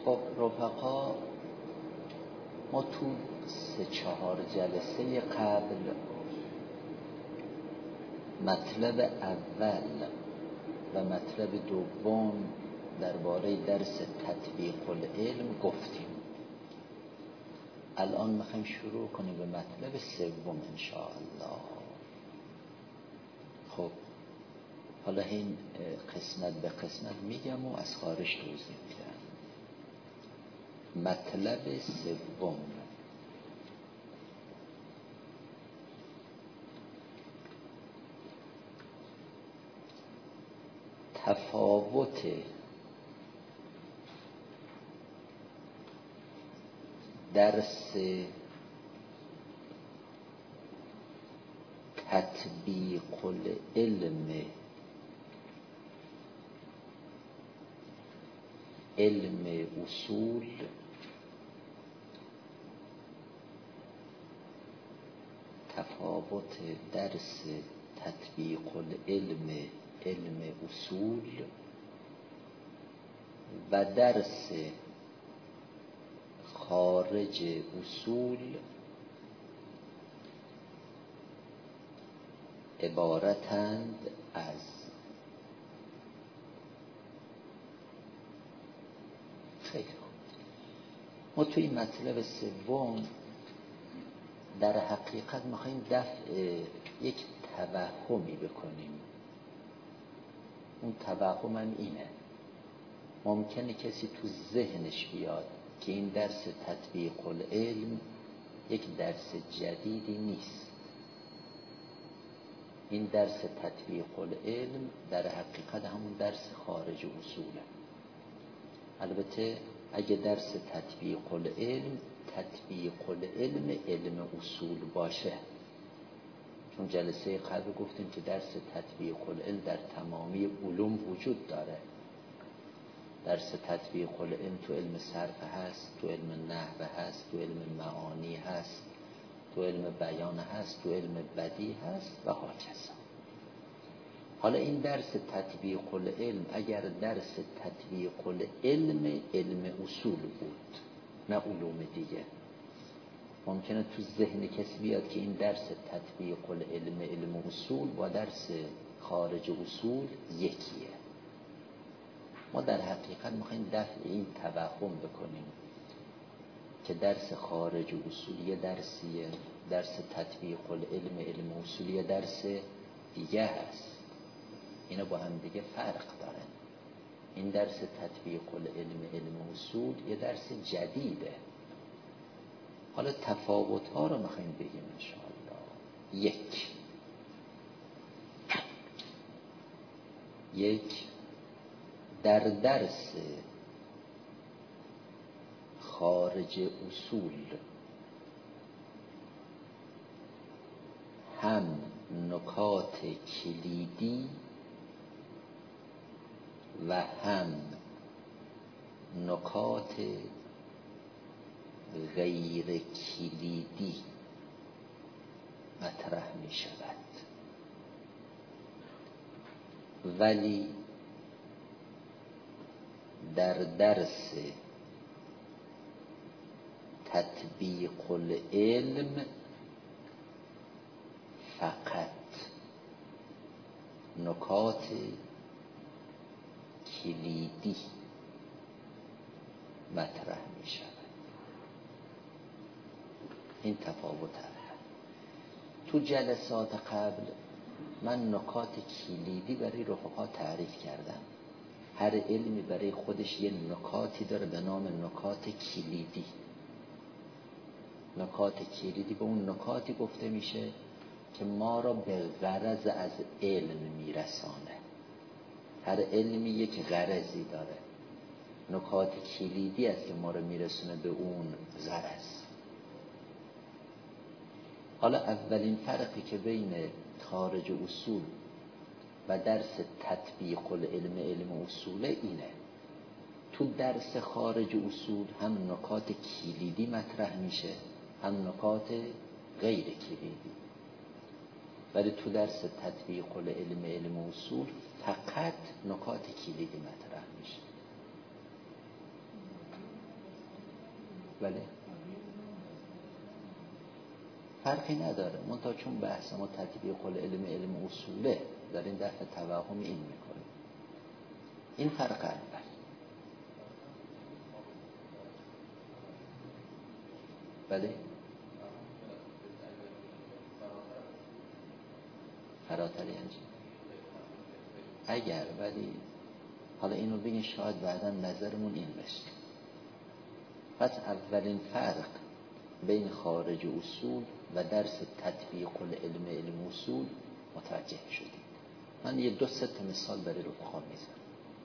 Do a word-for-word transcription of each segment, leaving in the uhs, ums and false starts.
خب رفقا، ما تو سه چهار جلسه قبل مطلب اول و مطلب دوم درباره درس تطبیق العلم گفتیم. الان میخوایم شروع کنیم به مطلب سوم انشاءالله. خب حالا این قسمت به قسمت میگم و از خارج توضیح میدم. مطلب سوم، تفاوت درس تطبیق العلم، علم اصول تفاوت درس تطبیق العلم، علم اصول و درس خارج اصول عبارتند از خیلی خوب. ما توی مطلب سوم در حقیقت میخوایم دفع یک توهمی بکنیم. اون توهم هم اینه: ممکنه کسی تو ذهنش بیاد که این درس تطبیق العلم یک درس جدیدی نیست. این درس تطبیق العلم در حقیقت همون درس خارج اصوله. البته اگه درس تطبیق العلم تطبیق العلم علم اصول باشه، چون جلسه قبل گفتیم که درس تطبیق العلم در تمامی علوم وجود داره. درس تطبیق العلم تو علم صرف هست، تو علم نحو هست، تو علم معانی هست، تو علم بیان هست، تو علم بدیع هست و هاکذا. حالا این درس تطبیق العلم اگر درس تطبیق العلم علم اصول بود، نه علوم دیگه، ممکنه تو ذهن کسی بیاد که این درس تطبیق العلم علم اصول با درس خارج اصول یکیه. ما در حقیقت میخوایم دفع این توهم بکنیم که درس خارج اصول یه درسیه، درس تطبیق العلم علم اصول یه درس دیگه هست. اینا با هم دیگه فرق دارن. این درس تطبیق العلم علم اصول یه درس جدیده. حالا تفاوت ها رو میخوایم بگیم انشاءالله. یک یک در درس خارج اصول هم نکات کلیدی و هم نکات غیر کلیدی مطرح می شود، ولی در درس تطبیق العلم فقط نکات کلیدی مطرح می شود. این تفاوت هست. تو جلسات قبل من نکات کلیدی برای رفقا تعریف کردم. هر علمی برای خودش یه نکاتی داره به نام نکات کلیدی. نکات کلیدی به اون نکاتی گفته میشه که ما را به غرض از علم میرسانه. هر علمی یک غرضی داره. نکات کلیدی است که ما را میرسونه به اون غرض. حالا اولین فرقی که بین خارج اصول و درس تطبیق العلم علم اصوله اینه: تو درس خارج اصول هم نکات کلیدی مطرح میشه، هم نکات غیر کلیدی. ولی تو درس تطبیق العلم علم اصول فقط نکات کلیدی مطرح میشه. بله فرقی نداره، منتها چون بحث ما تطبیق العلم علم اصوله دارین دفع توهم این میکنه. این فرق اول. بله فراتر یعنی اگر، ولی حالا اینو بگین شاید بعدا نظرمون این بشه. پس اولین فرق بین خارج اصول و درس تطبیق العلم علم اصول متوجه شدید. من یه دو سه تا مثال برای رفقا میزنم.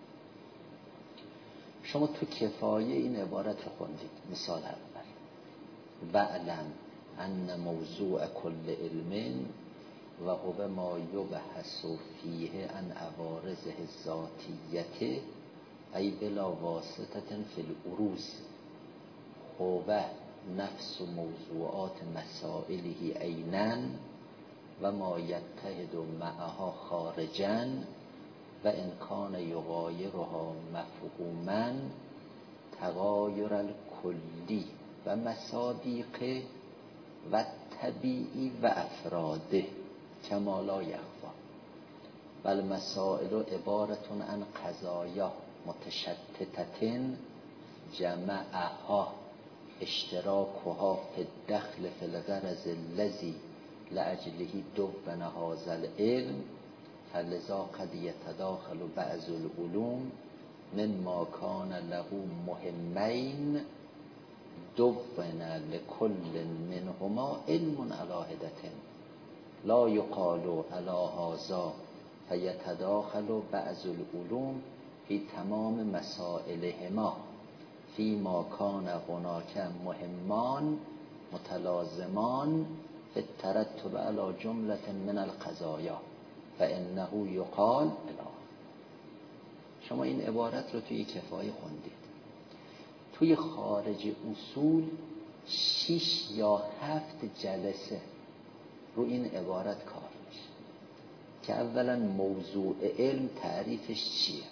شما تو کفایه این عبارت رو خوندید. مثال اول: وعلم ان موضوع کل علم و هو ما یبحث فیه عن عوارضه الذاتیه ای بلا واسطه فی العروض هو نفس موضوعات مسائله عیناً و ما یتحد معها خارجاً و ان کان یغایرها مفهوماً تغایر الکلی و مصادیق و طبیعی و افراده کما لا یخفی بل مسائل عبارتون عن قضایا متشتتة جمعها اشتراکها فی الدخل فی الغرض الذی لاجله دون هذا العلم فلذا قد یتداخل بعض العلوم مما کان له مهمین دون لكل منهما علم على حدة لا يقال على هذا فيتداخل بعض العلوم في تمام مسائلهما فيما كان هناك مهمان متلازمان في الترتب على جملة من القضايا فإنه يقال اله. شما این عبارت رو توی کفایه خوندید. توی خارج اصول شش یا هفت جلسه رو این عبارت کار میشه که اولا موضوع علم تعریفش چیه،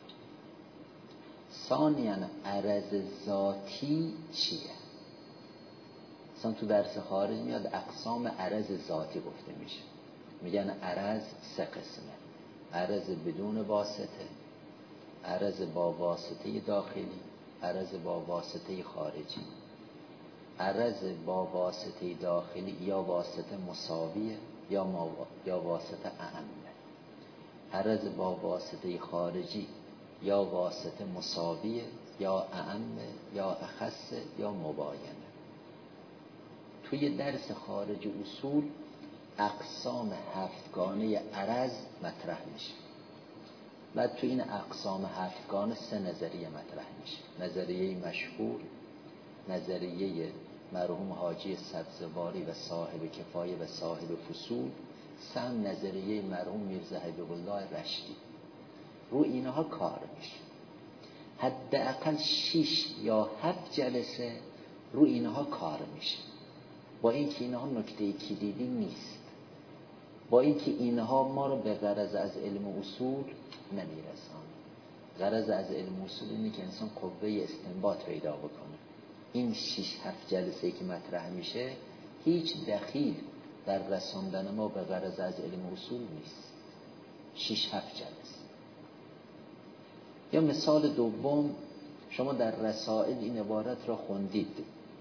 ثانیاً عرض ذاتی چیه. مثلا تو درس خارج میاد اقسام عرض ذاتی گفته میشه، میگن عرض سه قسمه: عرض بدون واسطه، عرض با واسطه داخلی، عرض با واسطه خارجی. عرض با واسطه داخلی یا واسطه مساویه یا ما یا واسطه اعمه. عرض با واسطه خارجی یا واسطه مساویه یا اعمه یا اخصه یا مباینه. توی درس خارج اصول اقسام هفتگانه عرض مطرح میشه. بعد تو این اقسام هفتگانه سه نظریه مطرح میشه: نظریه مشهور، نظریه مرحوم حاجی سبزواری و صاحب کفایه و صاحب فصول، سم نظریه مرحوم میرزا حبیب الله رشدی. رو اینها کار میشه. حداقل شش یا هفت جلسه رو اینها کار میشه، با اینکه اینها نکته کلیدی نیست، با اینکه اینها ما رو به غرض از علم اصول نمیرسان. غرض از علم اصول اینه که انسان قوه استنباط پیدا بکنه. این شش هفت جلسه که مطرح میشه هیچ دخیل در رساندن ما به غرض از علم اصول نیست. شش هفت جلسه. یا مثال دوم، شما در رسائل این عبارت را خوندید: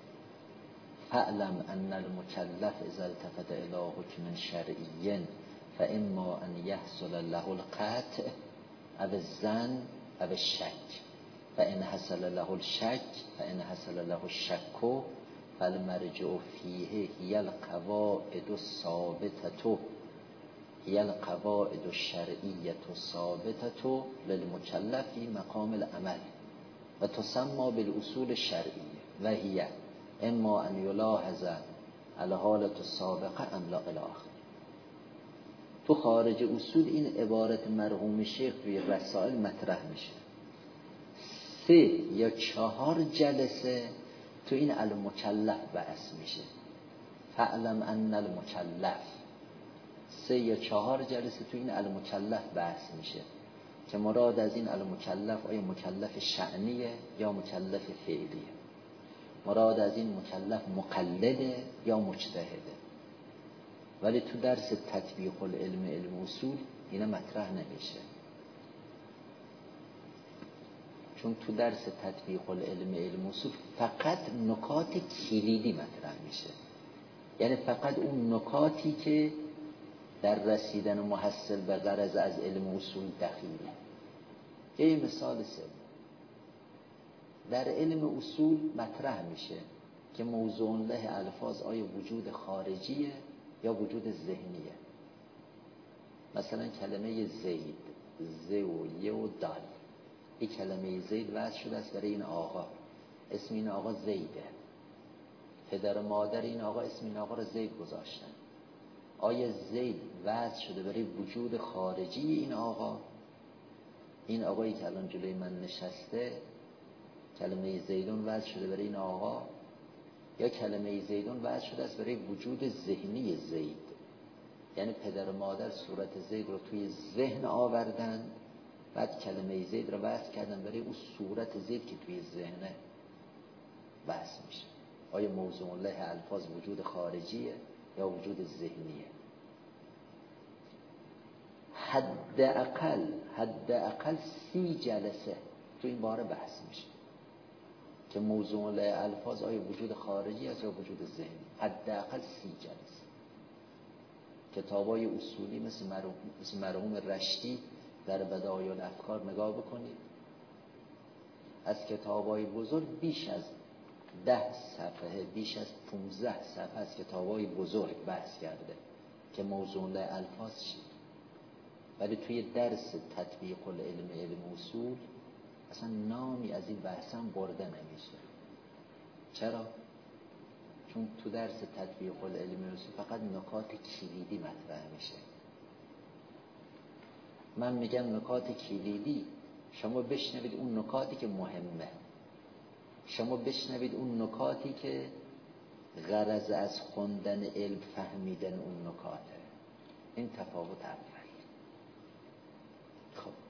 فاعلم ان المکلف اذا التفت الى حکم شرعی فاما ان يحصل له القطع او الظن او الشک فان حصل له الشک فان حصل له الشک فالمرجع فیه هی القواعد الثابته هی القواعد الشرعیه الثابته للمکلف فی مقام العمل و تسمى بالاصول الشرعیه و هی اما ان یلاحظ الحالة السابقه ام لا الی آخر. تو خارج اصول این عبارت مرحوم شیخ توی رسائل مطرح میشه. سه یا چهار جلسه تو این المکلف بحث میشه. فاعلم ان المکلف. سه یا چهار جلسه تو این المکلف بحث میشه که مراد از این المکلف آیا مکلف شأنیه یا مکلف فعلیه. مراد از این مکلف مقلده یا مجتهده. ولی تو درس تطبیق العلم علم اصول اینا مطرح نمیشه، چون تو درس تطبیق العلم علم اصول فقط نکات کلیدی مطرح میشه، یعنی فقط اون نکاتی که در رسیدن محصل به غرض از علم اصول دخیله. یه مثال سوم، در علم اصول مطرح میشه که موضوع له الفاظ آیا وجود خارجیه یا وجود ذهنیه. مثلا کلمه زید، ز و ی و دال، این کلمه زید وضع شده است برای این آقا، اسم این آقا زیده، پدر و مادر این آقا اسم این آقا رو زید گذاشتن. آیا زید وضع شده برای وجود خارجی این آقا؟ این آقایی که الان جلوی من نشسته کلمه زیدون وضع شده برای این آقا، یا کلمه زیدون وضع شده است برای وجود ذهنی زید؟ یعنی پدر و مادر صورت زید رو توی ذهن آوردن، بعد کلمه زید رو وضع کردن برای اون صورت زید که توی ذهنه وضع میشه. آیا موضوع له الفاظ وجود خارجیه یا وجود ذهنیه؟ حداقل حداقل سی جلسه تو این باره بحث میشه که موضوع له الفاظ آیا وجود خارجی است یا وجود ذهنی. حداقل سی جلسه. کتابای اصولی مثل مرحوم مثل مرحوم رشتی در بدایع الافکار نگاه بکنید، از کتابای بزرگ بیش از ده صفحه، بیش از پونزده صفحه از کتابای بزرگ بحث کرده که موضوع له الفاظ چیه. ولی توی درس تطبیق العلم علم اصول اصلا نامی از این بحث هم برده نمیشه. چرا؟ چون تو درس تطبیق العلم اصول فقط نکات کلیدی مطرح میشه. من میگم نکات کلیدی، شما بشنوید اون نکاتی که مهمه، شما بشنوید اون نکاتی که غرض از خوندن علم فهمیدن اون نکاته. این تفاوت اول. خب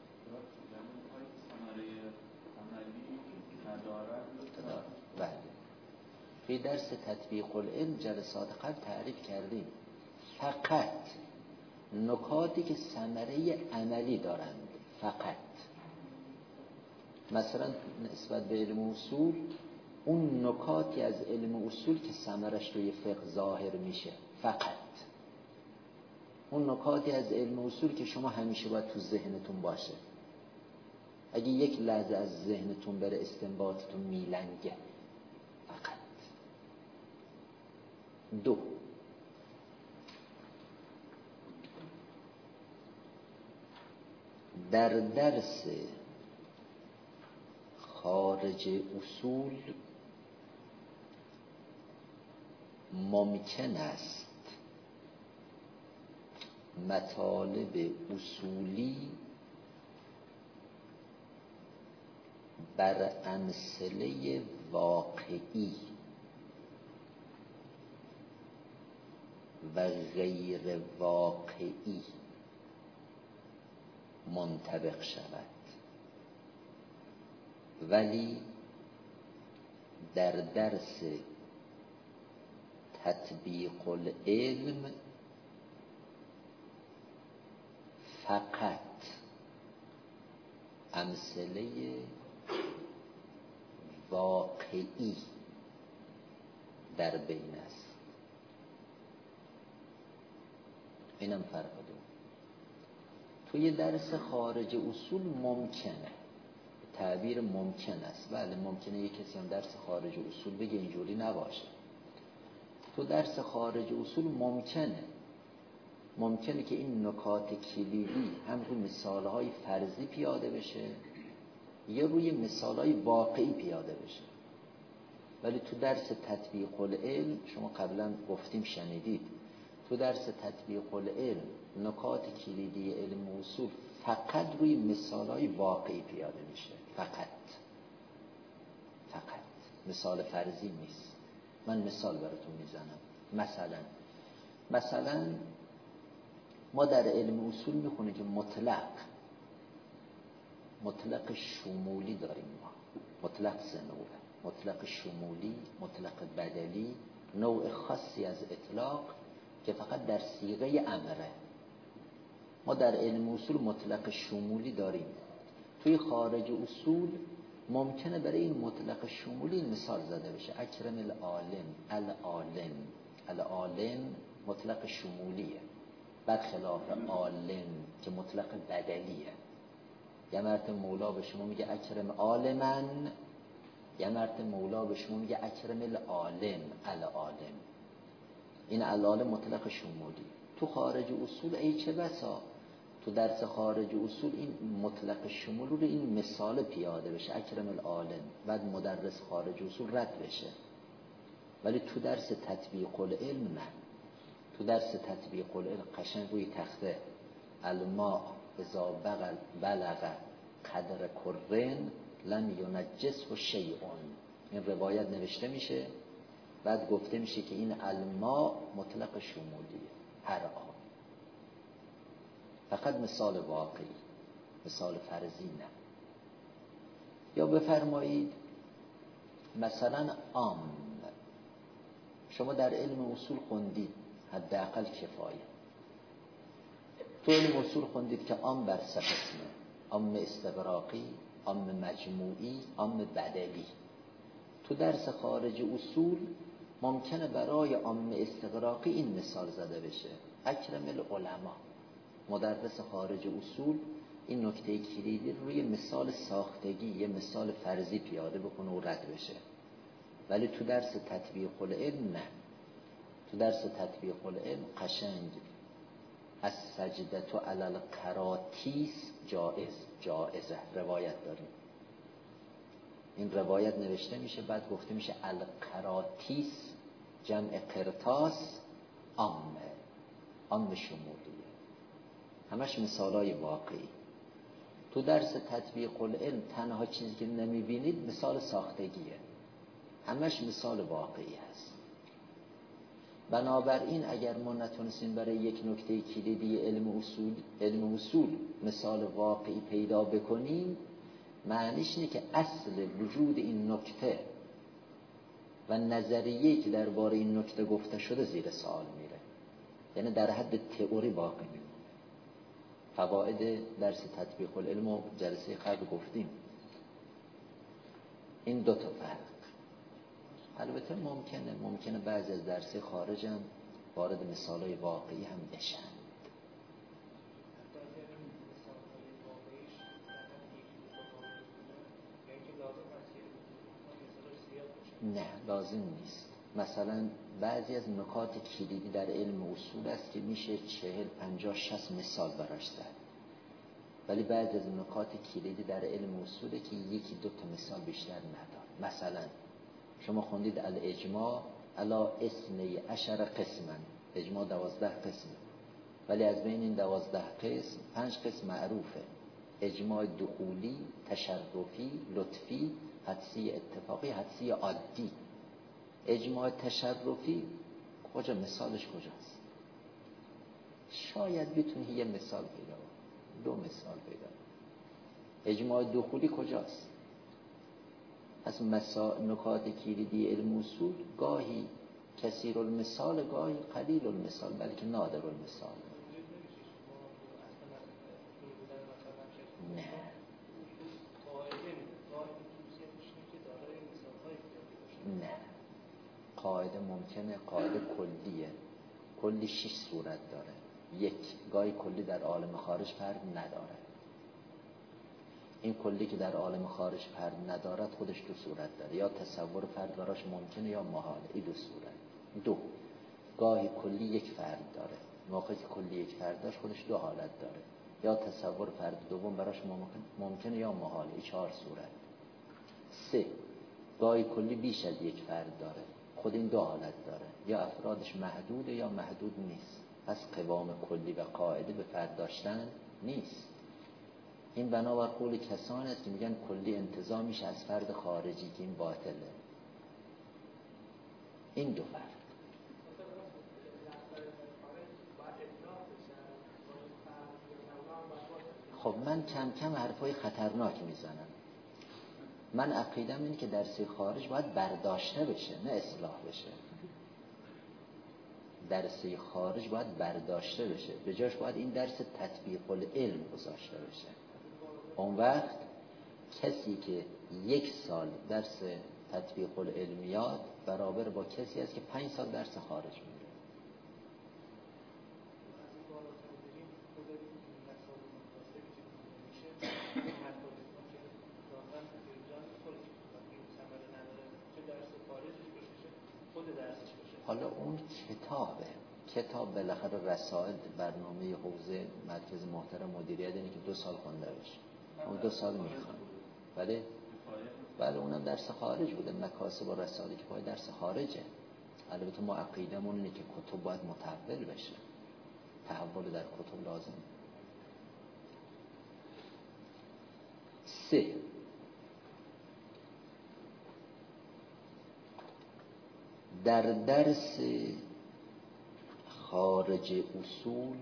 بله، توی درس تطبیق العلم جلسات قبل تعریف کردیم فقط نکاتی که ثمره عملی دارند. فقط مثلا نسبت به علم اصول اون نکاتی از علم اصول که ثمرش توی فقه ظاهر میشه، فقط اون نکاتی از علم اصول که شما همیشه باید تو ذهنتون باشه، اگه یک لحظه از ذهنتون بره استنباطتون میلنگه. فقط دو، در درس خارج اصول ممکن است مطالب اصولی بر امثله واقعی و غیر واقعی منطبق شود، ولی در درس تطبیق العلم فقط امثله واقعی در بین است. اینم فرق دو. توی درس خارج اصول ممکنه، تعبیر ممکن است، بله ممکنه یک کسی هم درس خارج اصول بگه اینجوری نباشه. تو درس خارج اصول ممکنه ممکنه که این نکات کلیدی هم روی مثالهای فرضی پیاده بشه یا روی مثالهای واقعی پیاده بشه. ولی تو درس تطبیق العلم شما قبلا گفتیم شنیدید، تو درس تطبیق العلم نکات کلیدی علم اصول فقط روی مثالهای واقعی پیاده میشه. فقط فقط مثال فرضی نیست. من مثال براتون میزنم. مثلا مثلا ما در علم اصول میخونه که مطلق مطلق شمولی داریم. ما مطلق سه نوعه. مطلق شمولی، مطلق بدلی، نوع خاصی از اطلاق که فقط در صیغه امره. ما در علم اصول مطلق شمولی داریم. توی خارج اصول ممکنه برای این مطلق شمولی مثال زده بشه. اکرم العالم، العالم، العالم مطلق شمولیه، برخلاف عالم که مطلق بدلیه. یه مرتبه مولا به شما میگه اکرم عالمن، یه مرتبه مولا به شما میگه اکرم العالم، العالم. این العالم مطلق شمولی. تو خارج اصول ای چه بسا تو درس خارج اصول این مطلق شمول رو این مثال پیاده بشه، اکرم العالم، بعد مدرس خارج اصول رد بشه. ولی تو درس تطبیق العلم نه. تو درس تطبیق العلم قشنگ روی تخته الماء اذا بغل بلغ قدر کرن لم ینجسه شیء، این روایت نوشته میشه. بعد گفته میشه که این الماء مطلق شمولیه، هر آب. فقط مثال واقعی، مثال فرضی نه. یا بفرمایید مثلا عام، شما در علم اصول خوندید حداقل کفایه. تو علم اصول خوندید که عام بر سه قسمه: عام استغراقی، عام مجموعی، عام بدلی. تو درس خارج اصول ممکنه برای عام استغراقی این مثال زده بشه: اکرم العلماء. مدرس خارج اصول این نکته کلیدی روی مثال ساختگی، یه مثال فرضی پیاده بکنه و رد بشه. ولی تو درس تطبیق العلم نه. تو درس تطبیق العلم قشنگ از سجدتو علی القراتیس جائز، جائزه روایت داریم. این روایت نوشته میشه، بعد گفته میشه القراتیس جمع قرطاس، عامه، عام شمولیه. همش مثالای واقعی. تو درس تطبیق العلم تنها چیزی که نمیبینید مثال ساختگیه، همش مثال واقعی هست. بنابراین اگر ما نتونستیم برای یک نکته کلیدی علم اصول علم اصول مثال واقعی پیدا بکنیم، معنیش اینه که اصل وجود این نکته و نظریه‌ای که درباره این نکته گفته شده زیر سوال میره. یعنی در حد تئوری باقی میمونه. فواید درس تطبیق العلم و جلسه قبل گفتیم. این دو تا فرق. البته ممکنه ممکنه بعضی از درس خارج هم وارد مثالای واقعی هم بشن. نه لازم نیست. مثلا بعضی از نکات کلیدی در علم اصول است که میشه چهل پنجاه شصت مثال براش زد. ولی بعضی از نکات کلیدی در علم اصوله که یکی دو تا مثال بیشتر نداره. مثلا شما خوندید الاجماع علی اثنی عشر قسما، اجماع دوازده قسمه، ولی از بین این دوازده قسم پنج قسم معروفه: اجماع دخولی، تشرفی، لطفی، حدسی اتفاقی، حدسی عادی. اجماع تشرفی کجا مثالش کجاست؟ شاید بتونی یه مثال پیدا کنی، دو مثال پیدا کنی. اجماع دخولی کجاست؟ از مسائل نکات کلیدی علم اصول گاهی کثیر المثال، گاهی قلیل المثال، بلکه نادر المثال. نه نه قاعده ممکنه قاعده کلیه، کلی شش صورت داره. یک، گاهی کلی در عالم خارج فرد نداره. این کلی که در عالم خارج فرد ندارد خودش دو صورت داره: یا تصور فرد براش ممکنه یا محاله. این دو صورت. دو، گاهی کلی یک فرد داره. موقعی که کلی یک فرد داشت خودش دو حالت داره: یا تصور فرد دوم براش ممکنه یا محاله. این چهار صورت. سه، گاهی کلی بیش از یک فرد داره، خود این دو حالت داره: یا افرادش محدوده یا محدود نیست. پس قوام کلی و قاعده به فرد داشتن نیست. این بنابر قول کسانی است که میگن کلی انتزاع میشه از فرد خارجی، که این باطله. این دو فرق. خب من کم کم حرفای خطرناک میزنم. من عقیدم اینه که درس خارج باید برداشته بشه، نه اصلاح بشه. درس خارج باید برداشته بشه، به جاش باید این درس تطبیق العلم گذاشته بشه. اون وقت کسی که یک سال درس تطبیق العلمیات برابر با کسی است که پنج سال درس خارج میده. حالا اون کتابه، کتاب بالاخره رسائل برنامه حوزه مرکز محترم مدیریت اینه که دو سال خونده بشه، اون دو سال میخوان. بله بله اونم درس خارج بوده، مکاسب و رسائلی که پای درس خارجه. البته ما عقیدمون اینه که کتب باید متحول بشه، تحول در کتب لازم. سه، در درس خارج اصول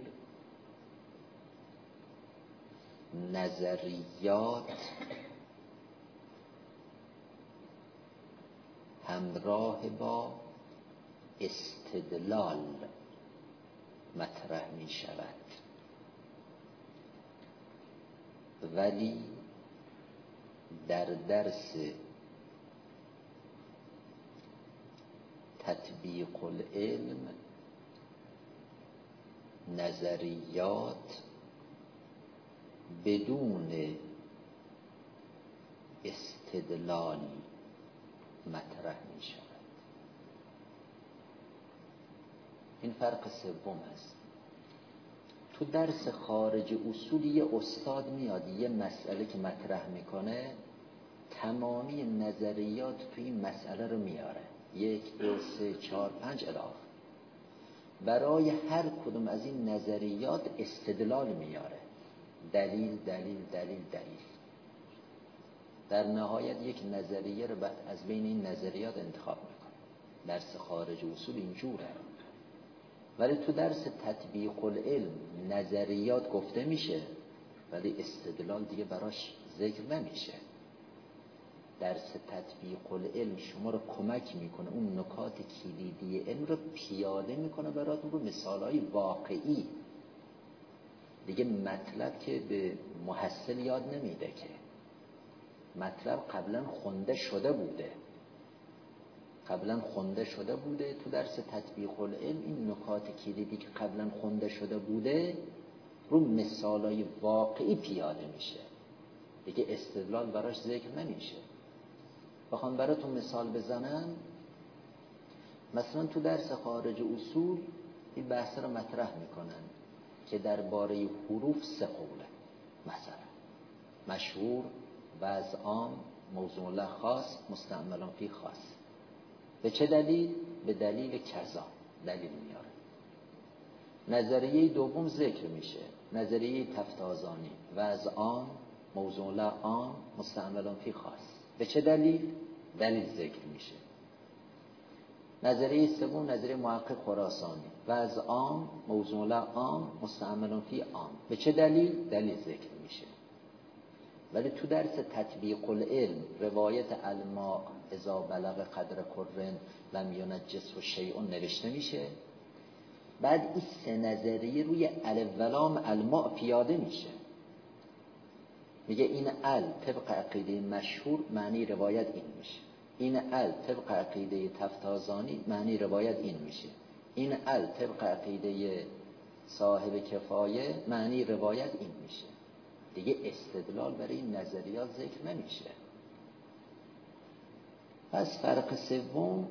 نظریات همراه با استدلال مطرح می شود، ولی در درس تطبیق العلم نظریات بدون استدلال مطرح می شود. این فرق سوم است. تو درس خارج اصول یه استاد میاد یه مسئله که مطرح میکنه، تمامی نظریات تو این مسئله رو میاره، یک دو سه چهار پنج الاخر. برای هر کدوم از این نظریات استدلال میاره، دلیل دلیل دلیل دلیل. در نهایت یک نظریه رو بعد از بین این نظریات انتخاب میکنه. درس خارج اصول اینجوره. ولی تو درس تطبیق العلم نظریات گفته میشه ولی استدلال دیگه براش ذکر نمیشه. درس تطبیق العلم شما رو کمک میکنه اون نکات کلیدی علم رو پیاده میکنه براتون رو مثالهای واقعی. دیگه مطلب که به محصل یاد نمیده که مطلب قبلا خونده شده بوده، قبلا خونده شده بوده. تو درس تطبیق العلم این نکات کلیدی که قبلا خونده شده بوده رو مثالهای واقعی پیاده میشه، دیگه استدلال براش ذکر نمیشه. بخوام براتون مثال بزنم، مثلا تو درس خارج اصول این بحث رو مطرح میکنن که درباره حروف سه قوله، مثلا مشهور، وضع عام، موضوع له خاص، مستعمل فی خاص. به چه دلیل؟ به دلیل کذا دلیل میاره. نظریه دوم ذکر میشه، نظریه تفتازانی، وضع عام، موضوع له عام، مستعمل فی خاص. به چه دلیل؟ دلیل ذکر میشه. نظریه سوم نظریه محقق خراسانی، وضع عام، موضوع له عام، مستعمل فی عام. به چه دلیل؟ دلیل ذکر میشه. ولی تو درس تطبیق العلم روایت الماء اذا بلغ قدر کرن لم ینجس و شیء نوشته میشه، بعد این سه نظریه روی الف و لام الماء پیاده میشه. میگه این ال طبق عقیده مشهور معنی روایت این میشه، این ال طبق عقیده تفتازانی معنی روایت این میشه، این ال طبق عقیده صاحب کفایه معنی روایت این میشه. دیگه استدلال برای این نظریات ذکر نمیشه. پس فرق سوم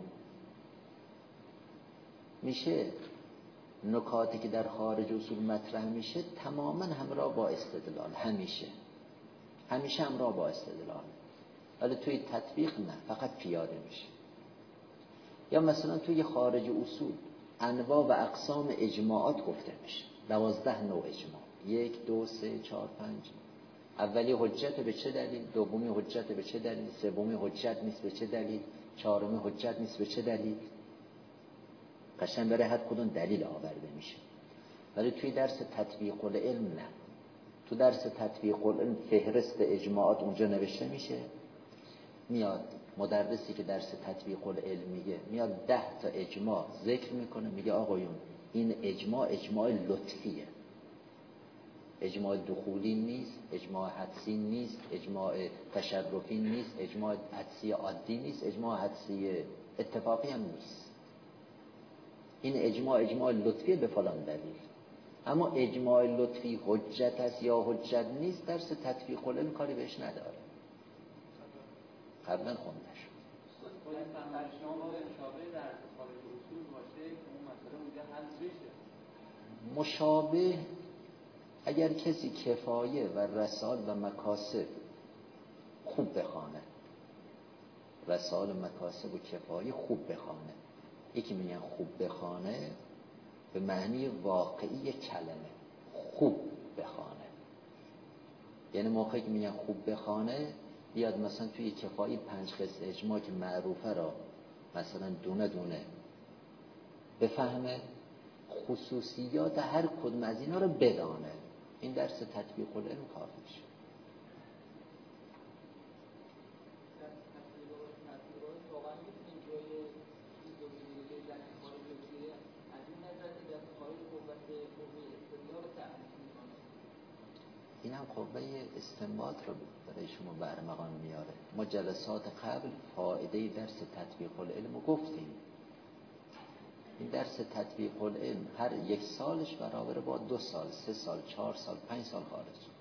میشه نکاتی که در خارج اصول مطرح میشه تماما همراه با استدلال، همیشه همیشه همراه با استدلال. ولی توی تطبیق نه، فقط پیاده میشه. یا مثلا توی خارج اصول انواع و اقسام اجماعات گفته میشه، دوازده نوع اجماع، یک دو سه چهار پنج. اولی حجت به چه دلیل، دومی حجت به چه دلیل، سومی حجت نیست به چه دلیل، چهارمی حجت نیست به چه دلیل. قشنگ برای هر کدوم دلیل آورده میشه. ولی توی درس تطبیق العلم نه. تو درس تطبیق العلم فهرست اجماعات اونجا نوشته میشه، میاد مدرسی که درس تطبیق العلم میگه، میاد ده تا اجماع ذکر میکنه، میگه آقایون این اجماع اجماع لطفیه، اجماع دخولی نیست، اجماع حدسی نیست، اجماع تشرفی نیست، اجماع حدسی عادی نیست، اجماع حدسی اتفاقی هم نیست. این اجماع اجماع لطفیه به فلان دلیل. اما اجماع لطفی حجت است یا حجت نیست، درس تطبیق العلم کاری بهش نداره. قبلا خوندش مشابه اگر کسی کفایه و رسال و مکاسب خوب بخوانه، رسال و مکاسب و کفایه خوب بخوانه، یکی میگن خوب بخوانه به معنی واقعی کلمه، خوب بخوانه یعنی موقعی که میگن خوب بخوانه بیاد مثلا توی کفایی پنج قسم اجماع که معروفه را مثلا دونه دونه بفهمه، خصوصیات هر کدوم از اینا رو بدانه. این درس تطبیق العلم کافی میشه. این هم قوه استنباط رو برای شما برمغان میاره. ما جلسات قبل فایده درس تطبیق العلم رو گفتیم. این درس تطبیق العلم هر یک سالش برابر با دو سال، سه سال، چهار سال، پنج سال خارج.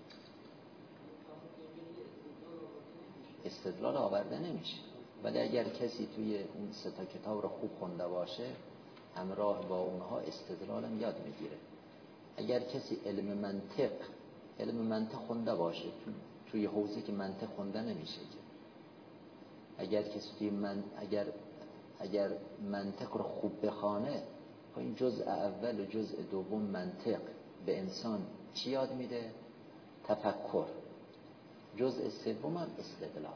استدلال آورده نمیشه، ولی اگر کسی توی اون سه تا کتاب رو خوب خونده باشه همراه با اونها استدلالم یاد میگیره. اگر کسی علم منطق علم منطق خونده باشه تو توی حوزه که منطق خونده نمیشه که اگر کسی توی من اگر اگر منطق رو خوب بخوانه، این جزء اول و جزء دوم منطق به انسان چی یاد میده؟ تفکر. جزء سوم هم استدلال.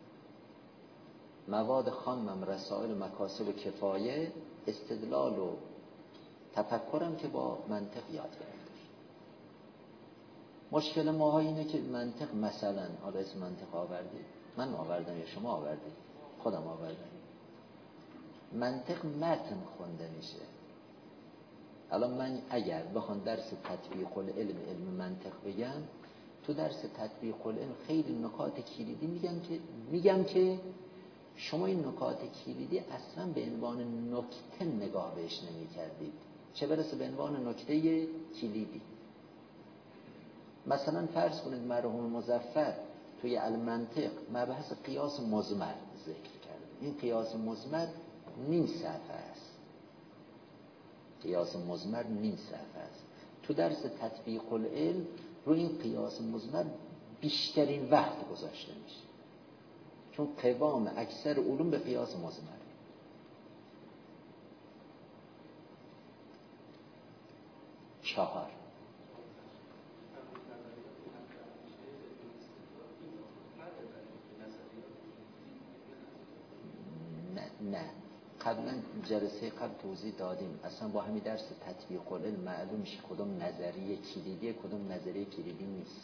مواد خامم رسائل و مکاسب و کفایه، استدلال و تفکرم که با منطق یاد گرفته. مشکل ما ها اینه که منطق مثلا حالا اسم منطق آوردید، من آوردم یا شما آوردید، خودم آوردم، منطق متن خونده میشه. الان من اگر بخوام درس تطبیق العلم علم منطق بگم، تو درس تطبیق العلم خیلی نکات کلیدی میگم که میگم که شما این نکات کلیدی اصلا به عنوان نکته نگاه بهش نمی‌کردید، چه برسه به عنوان نکته کلیدی. مثلا فرض کنید مرحوم مظفر توی المنطق مبحث قیاس مضمر ذکر کرده. این قیاس مضمر نیم صفحه است. قیاس مضمر نیم صفحه است. تو درس تطبیق العلم رو این قیاس مضمر بیشترین وقت گذاشته میشه، چون قوام اکثر علوم به قیاس مضمر. چهار نه نه قبلا جلسه قبل توضیح دادیم، اصلا با همین درس تطبیق العلم معلوم میشه کدوم نظریه کلیدیه کدوم نظریه کلیدی نیست.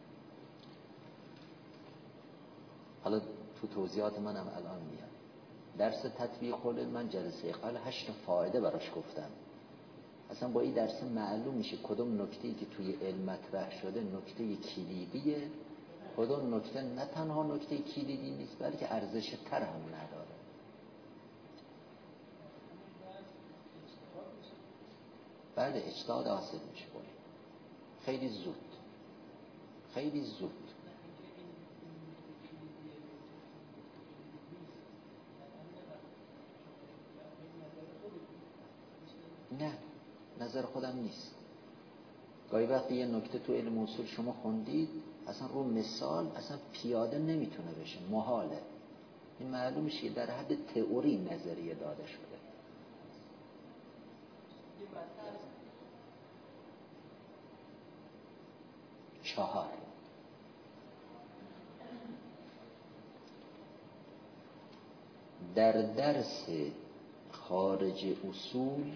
حالا تو توضیحات منم الان میاد. درس تطبیق العلم من جلسه قبل هشت فایده براش گفتم. اصلا با این درس معلوم میشه کدوم نکته‌ای که توی علم مطرح شده نکته کلیدیه، کدوم نکته نه تنها نکته کلیدی نیست بلکه ارزش تر هم نداره. بله اجتهاد حاصل میشه باید. خیلی زود خیلی زود نه نظر خودم نیست. گاهی وقتی یه نکته تو علم اصول شما خوندید اصلا رو مثال اصلا پیاده نمیتونه بشه، محاله. این معلوم میشه در حد تئوری نظریه داده شده. چهار در درس خارج اصول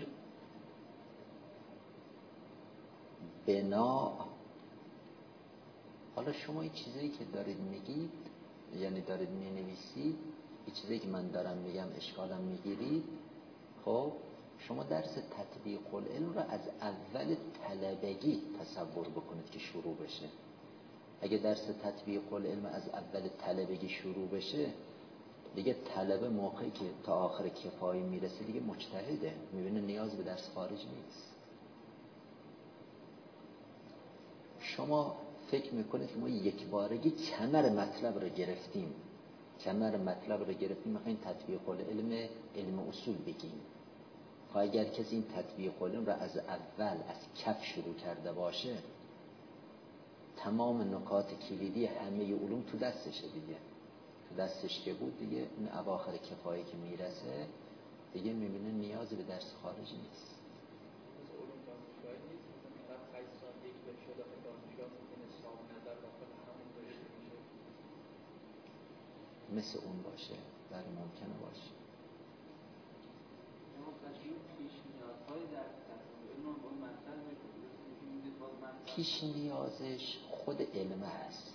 بنا، حالا شما این چیزایی که دارید میگید یعنی دارید می نویسید، این چیزی که من دارم میگم اشکالم میگیرید، خب شما درس تطبیق العلم رو از اول طلبگی تصور بکنید که شروع بشه. اگه درس تطبیق العلم از اول طلبگی شروع بشه، دیگه طلبه موقعی که تا آخر کفایی میرسه دیگه مجتهده، میبینه نیاز به درس خارج نیست. شما فکر میکنید که ما یک بارگی کمر مطلب رو گرفتیم، کمر مطلب رو گرفتیم میخوایم تطبیق العلم علم اصول بگیم. خب اگر کسی این تطبیق العلم رو از اول از کف شروع کرده باشه، تمام نکات کلیدی همه علوم تو دستشه دیگه، تو دستش که بود دیگه این اواخر کفایی که میرسه دیگه میبینه نیازی به درس خارجی نیست. مثل اون باشه، بله ممکنه باشه. پیش نیازش خود علم هست.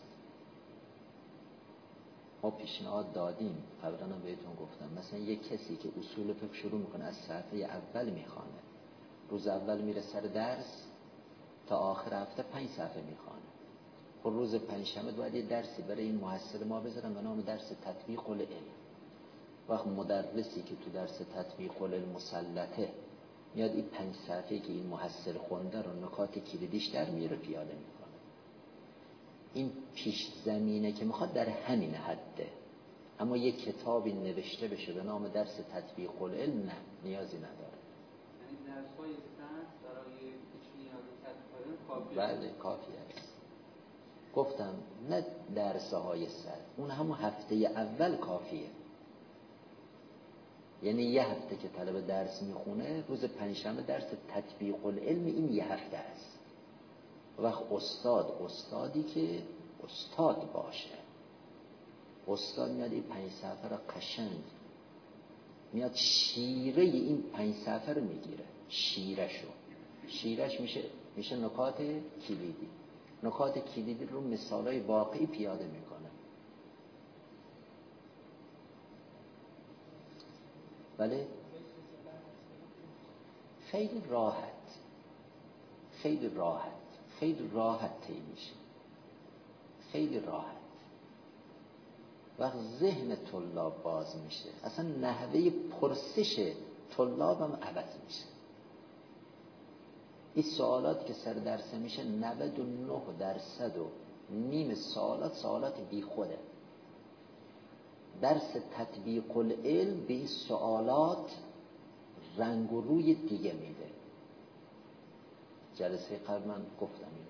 ما پیشنهاد دادیم، قبلا هم بهتون گفتم، مثلا یک کسی که اصول فقه شروع میکنه از صفحه اول میخوانه، روز اول میره سر درس تا آخر هفته پنج صفحه میخوانه. خب روز پنجشنبه باید یه درسی برای این محصل ما بذارن به نام درس تطبیق العلم. وقت مدرسی که تو درس تطبیق العلم مسلطه میاد این پنج صفحه‌ای که این محصل خونده رو نکات کلیدیش در میاره پیاده میکنه. این پیش زمینه که میخواد در همین حده، اما یک کتابی نوشته بشه به نام درس تطبیق العلم نه، نیازی نداره. یعنی درس‌های سنت برای پیش نیاز تطبیق العلم کافیه؟ بله کافی است. گفتم نه درس‌های سر، اون همون هفته اول کافیه. یعنی یه هفته که طلبه درس میخونه، روز پنجشنبه درس تطبیق العلم این یه هفته است. وقت استاد استادی که استاد باشه، استاد میاد این پنج صفحه رو قشنگ میاد شیره این پنج صفحه رو میگیره، شیرشو شیرش میشه میشه نکات کلیدی. نکات کلیدی رو مثالای واقعی پیاده میکنه. بله خیلی راحت، خیلی راحت، خیلی راحت طی میشه، خیلی راحت. وقت ذهن طلاب باز میشه، اصلا نحوه پرسش طلاب هم عوض میشه. این سوالات که سر درس میشه نود و نه درصد و نیم سوالات سوالات بی خوده. درس تطبیق العلم به این سوالات رنگ و روی دیگه میده. جلسه قبل من گفتم اینو.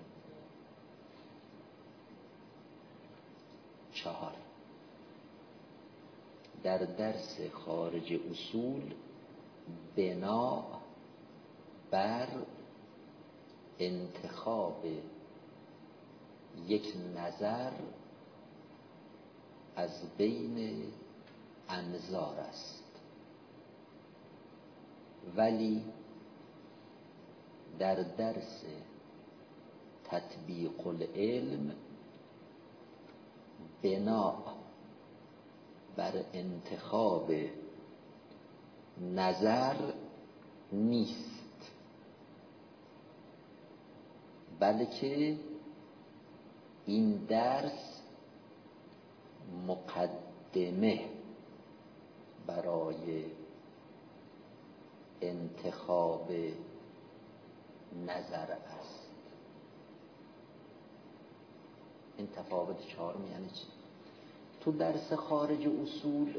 چهار، در درس خارج اصول بنا بر انتخاب یک نظر از بین انظار است، ولی در درس تطبیق العلم بنا بر انتخاب نظر نیست، بلکه این درس مقدمه برای انتخاب نظر است. این تفاوت چهارم یعنی چی؟ تو درس خارج اصول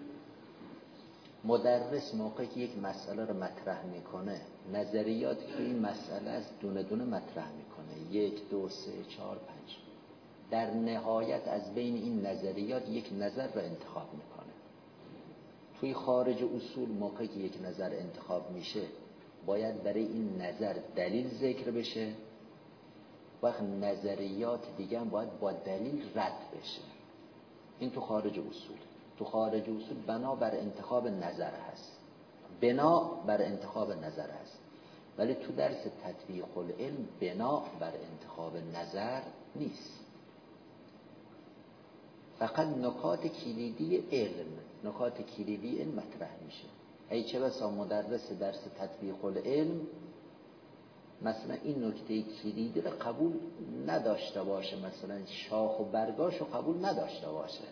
مدرس موقعی که یک مسئله رو مطرح میکنه، نظریات که این مسئله از دونه دونه مطرح میکنه، یک دو سه چهار پنج، در نهایت از بین این نظریات یک نظر رو انتخاب میکنه. توی خارج اصول موقعی که یک نظر انتخاب میشه باید برای این نظر دلیل ذکر بشه، وقت نظریات دیگه هم باید با دلیل رد بشه. این تو خارج اصول. تو خارج اصول بنا بر انتخاب نظر هست، بنا بر انتخاب نظر هست، ولی تو درس تطبیق العلم بنا بر انتخاب نظر نیست. فقط نکات کلیدی علم نکات کلیدی علم مطرح میشه. ای چه بسا مدرس درس تطبیق العلم مثلا این نکته کلیدی رو قبول نداشته باشه، مثلا شاخ و برگاش رو قبول نداشته باشه.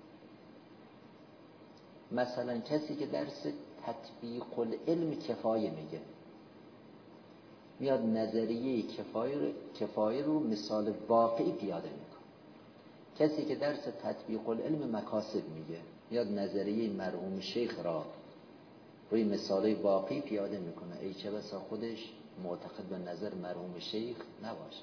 مثلا کسی که درس تطبیق العلم کفایه میگه، میاد نظریه کفایه رو, کفایه رو مثال واقعی پیاده میکنه. کسی که درس تطبیق العلم مکاسب میگه، میاد نظریه مرحوم شیخ را روی مثال واقعی پیاده میکنه. ای چه بسا خودش معتقد به نظر مرحوم شیخ نباشه.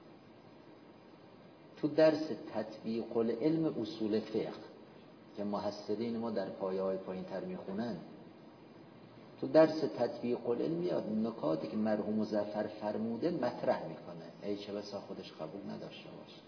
تو درس تطبیق العلم اصول فقه که محصلین ما در پایه های پایین تر میخونن، تو درس تطبیق العلم میاد نکاتی که مرحوم مظفر فرموده مطرح میکنه. ای چه بسا خودش قبول نداشته باشه.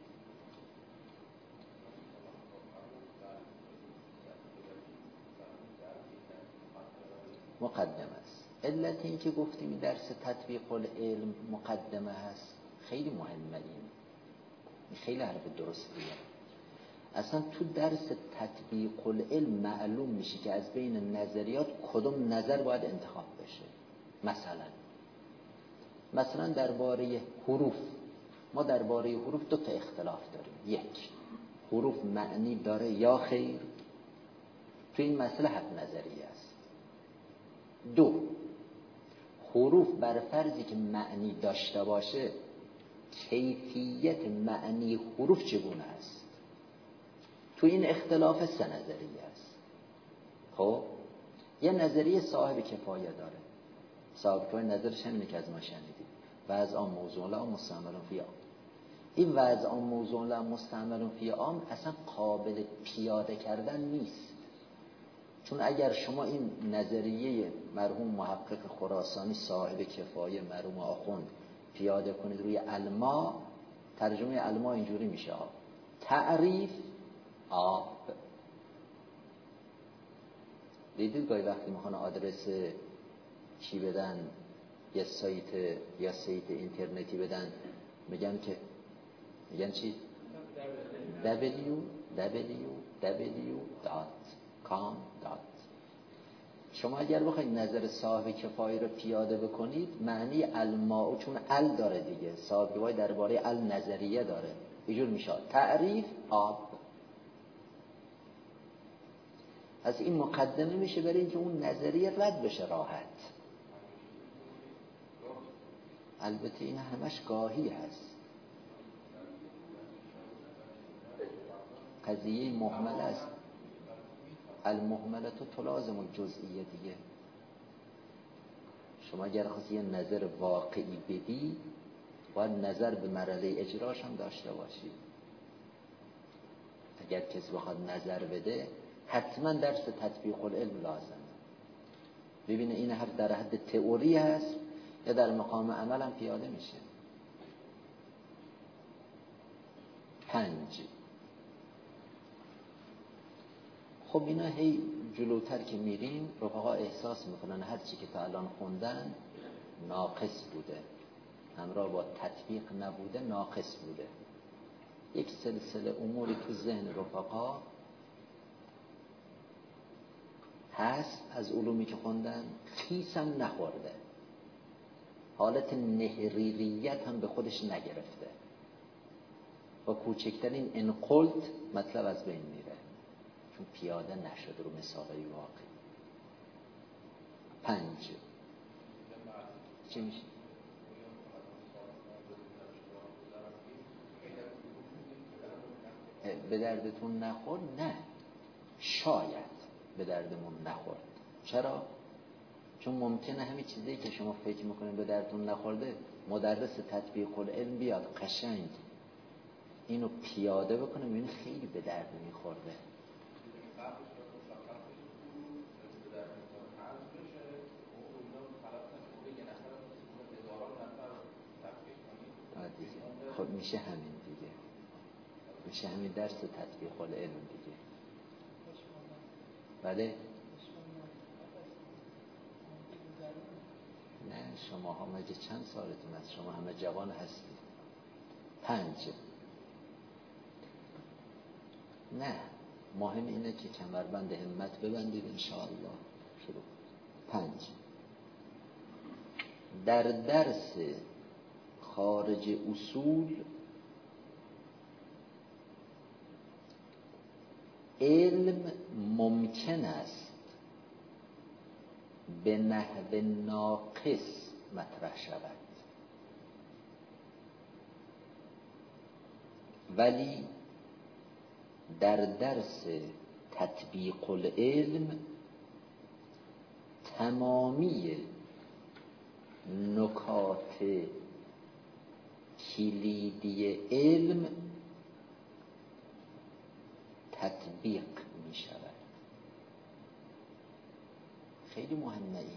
مقدمه است. علت این که گفتیم درس تطبیق العلم مقدمه هست خیلی مهمه. این خیلی حرف درستیه. اصلا تو درس تطبیق العلم معلوم میشه که از بین نظریات کدوم نظر باید انتخاب بشه. مثلا مثلا درباره حروف، ما درباره حروف دو تا اختلاف داریم. یک، حروف معنی داره یا خیر؟ تو این مسئله حق نظریه است. دو، حروف بر فرضی که معنی داشته باشه کیفیت معنی حروف چگونه است؟ تو این اختلاف سه نظریه است. خب یه نظریه صاحب کفایه داره. صاحب کفایه نظرش همینه که از ما شنیدیم، وضع عام موضوع لا مستعمل فی عام. این وضع عام موضوع لا مستعمل فی عام اصلا قابل پیاده کردن نیست. چون اگر شما این نظریه مرحوم محقق خراسانی صاحب کفایه مرحوم آخوند پیاده کنید روی علما، ترجمه علما اینجوری میشه: تعریف آب. دیدید گاهی وقتی میخوان آدرس چی بدن، یه سایت یا سایت اینترنتی بدن، میگن که میگن چی؟ دبلیو دبلیو دبلیو دات کام دات. شما اگر بخواید نظر صاحب کفایه رو پیاده بکنید، معنی الماء، چون ال داره دیگه، صاحب کفایه درباره ال نظریه داره، اینجور میشه تعریف آب. از این مقدمه میشه برای اینکه اون نظریه رد بشه راحت. البته این همش گاهی هست. قضیه مهمل است. المهملة تلازم الجزئیه دیگه. شما اگر خواستی یه نظر واقعی بدی، باید نظر به مرحله اجراش هم داشته باشی. اگر کسی بخواد نظر بده، حتما درس تطبیق العلم لازمه. ببینه این حرف در حد تئوری هست یا در مقام عمل هم پیاده میشه. پنج، خب اینا هی جلوتر که میریم رفقا احساس میکنن هر چی که تا الان خوندن ناقص بوده، همراه با تطبیق نبوده، ناقص بوده. یک سلسله اموری تو ذهن رفقا هست از علومی که خوندن، خیسم نخورده، حالت نهریریت هم به خودش نگرفته، با کوچکترین انقلت مطلب از بین میره، چون پیاده نشده رو مثالای واقعی. پنج، چی میشه؟ به دردتون نخورد؟ نه، شاید به دردمون نخورد. چرا؟ چون ممکنه همین چیزی که شما فکر میکنید به دردتون نخورده، مدرس تطبیق العلم بیاد قشنگ اینو پیاده بکنه، ببین خیلی به درد میخورده. خب میشه همین دیگه، میشه همین درس تطبیق العلم دیگه. بله؟ نه شما ها مگه چند سالتون است؟ شما همه جوان هستید. پنج، نه، مهم اینه که کمربند همت ببندید انشاءالله. شروع. پنج، در درس خارج اصول علم ممکن است به نحو ناقص مطرح شود، ولی در درس تطبیق العلم تمامی نکات کلیدی علم تطبیق می شود. خیلی مهمه این.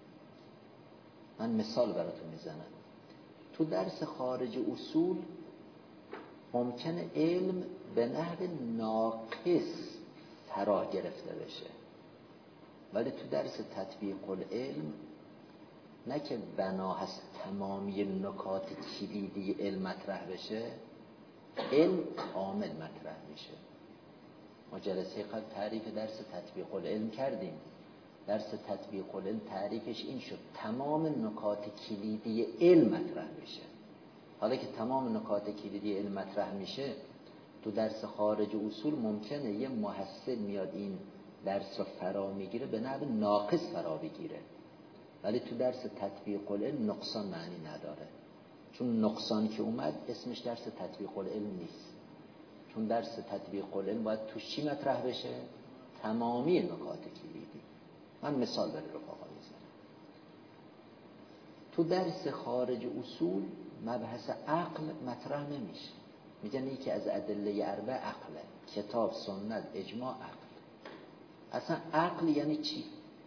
من مثال براتون میزنم. تو درس خارج اصول ممکنه علم به نحو ناقص فرا گرفته بشه، ولی تو درس تطبیق العلم نه که بنا هست تمامی نکات کلیدی علم مطرح بشه، علم کامل مطرح میشه. ما جلسه قبل تعریف درس تطبیق العلم کردیم. درس تطبیق العلم تعریفش این شد تمام نکات کلیدی علم مطرح بشه. حالا که تمام نکات کلیدی علم مطرح میشه، تو درس خارج اصول ممکنه یه محصل میاد این درس رو فرا میگیره به نحو ناقص فرا بگیره، ولی تو درس تطبیق العلم نقصان معنی نداره، چون نقصان که اومد اسمش درس تطبیق العلم نیست. چون درس تطبیق العلم باید توش چی مطرح بشه؟ تمامی نکات کلیدی. من مثال برای رفقا میزنم. تو درس خارج اصول مبحث عقل مطرح نمیشه. میگن یکی از ادله اربع عقله، کتاب، سنت، اجماع، عقل. اصلا عقل یعنی چی؟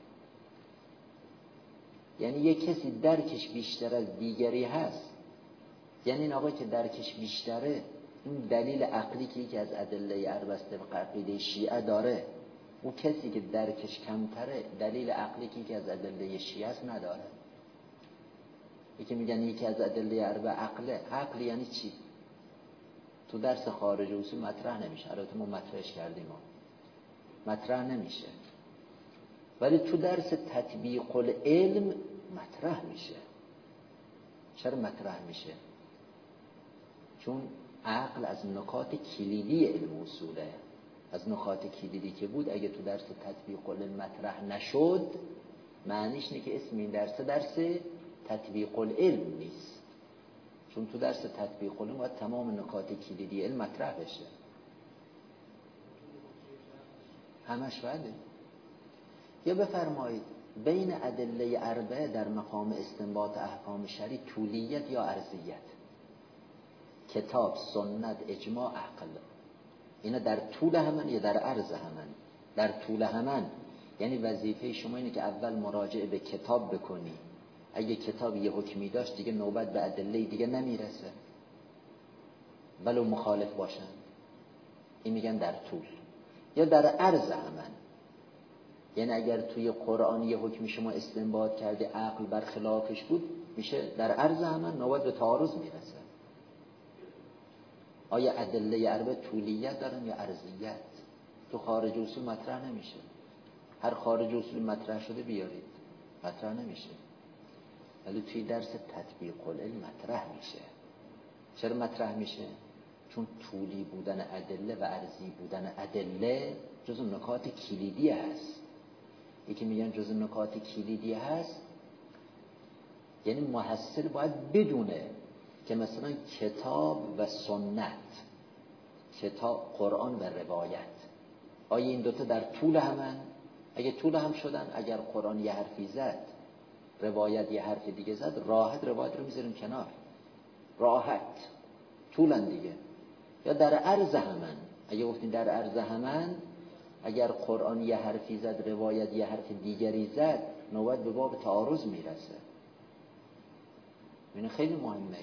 یعنی یک کسی درکش بیشتر از دیگری هست، یعنی این آقا که درکش بیشتره، این دلیل عقلی که یکی از ادله اربع است طبق عقیده شیعه داره، اون کسی که درکش کمتره دلیل عقلی که یکی از ادله شیعه است نداره. یکی میگن یکی از ادله اربع عقله. عقل یعنی چی؟ تو درس خارج اصول مطرح نمیشه. البته ما مطرحش کردیم، ما مطرح نمیشه، ولی تو درس تطبیق العلم مطرح میشه. چرا مطرح میشه؟ چون عقل از نکات کلیدی علم اصوله. از نکات کلیدی که بود اگه تو درس تطبیق العلم مطرح نشد، معنیش اینه که اسم این درس درس تطبیق العلم نیست. چون تو درس تطبیق العلم باید تمام نکات کلیدی علم مطرح بشه. همش بله. یا بفرمایید بین ادله اربعه در مقام استنباط احکام شرعی طولیت یا عرضیت، کتاب، سنت، اجماع، عقل، اینا در طول همن یا در عرض همن؟ در طول همن. یعنی وظیفه شما اینه که اول مراجعه به کتاب بکنی. اگه کتاب یه حکمی داشت دیگه نوبت به ادله دیگه نمیرسه ولو مخالف باشن. این میگن در طول. یا در عرض همن، یعنی اگر توی قرآن یه حکمی شما استنباط کرده عقل برخلافش بود، میشه در عرض همن نوبت به تعارض میرسه. آیا ادله اربع طولیت دارن یا عرضیت؟ تو خارج اصول مطرح نمیشه. هر خارج اصول مطرح شده بیارید، مطرح نمیشه. ولی توی درس تطبیق العلم مطرح میشه. چرا مطرح میشه؟ چون طولی بودن ادله و عرضی بودن ادله جزو نکات کلیدی هست. یکی میگن جزو نکات کلیدی هست، یعنی محصل باید بدونه که مثلا کتاب و سنت، کتاب قرآن و روایت، آیا این دوتا در طول همن؟ اگه طول هم شدن، اگر قرآن یه حرفی زد، روایت یه حرف دیگه زد، راحت روایت رو میذاریم کنار، راحت طولن دیگه. یا در عرض همن، اگه گفتین در عرض همن، اگر قرآن یه حرفی زد، روایت یه حرف دیگری زد، نوبت به باب تعارض میرسه. این خیلی مهمه.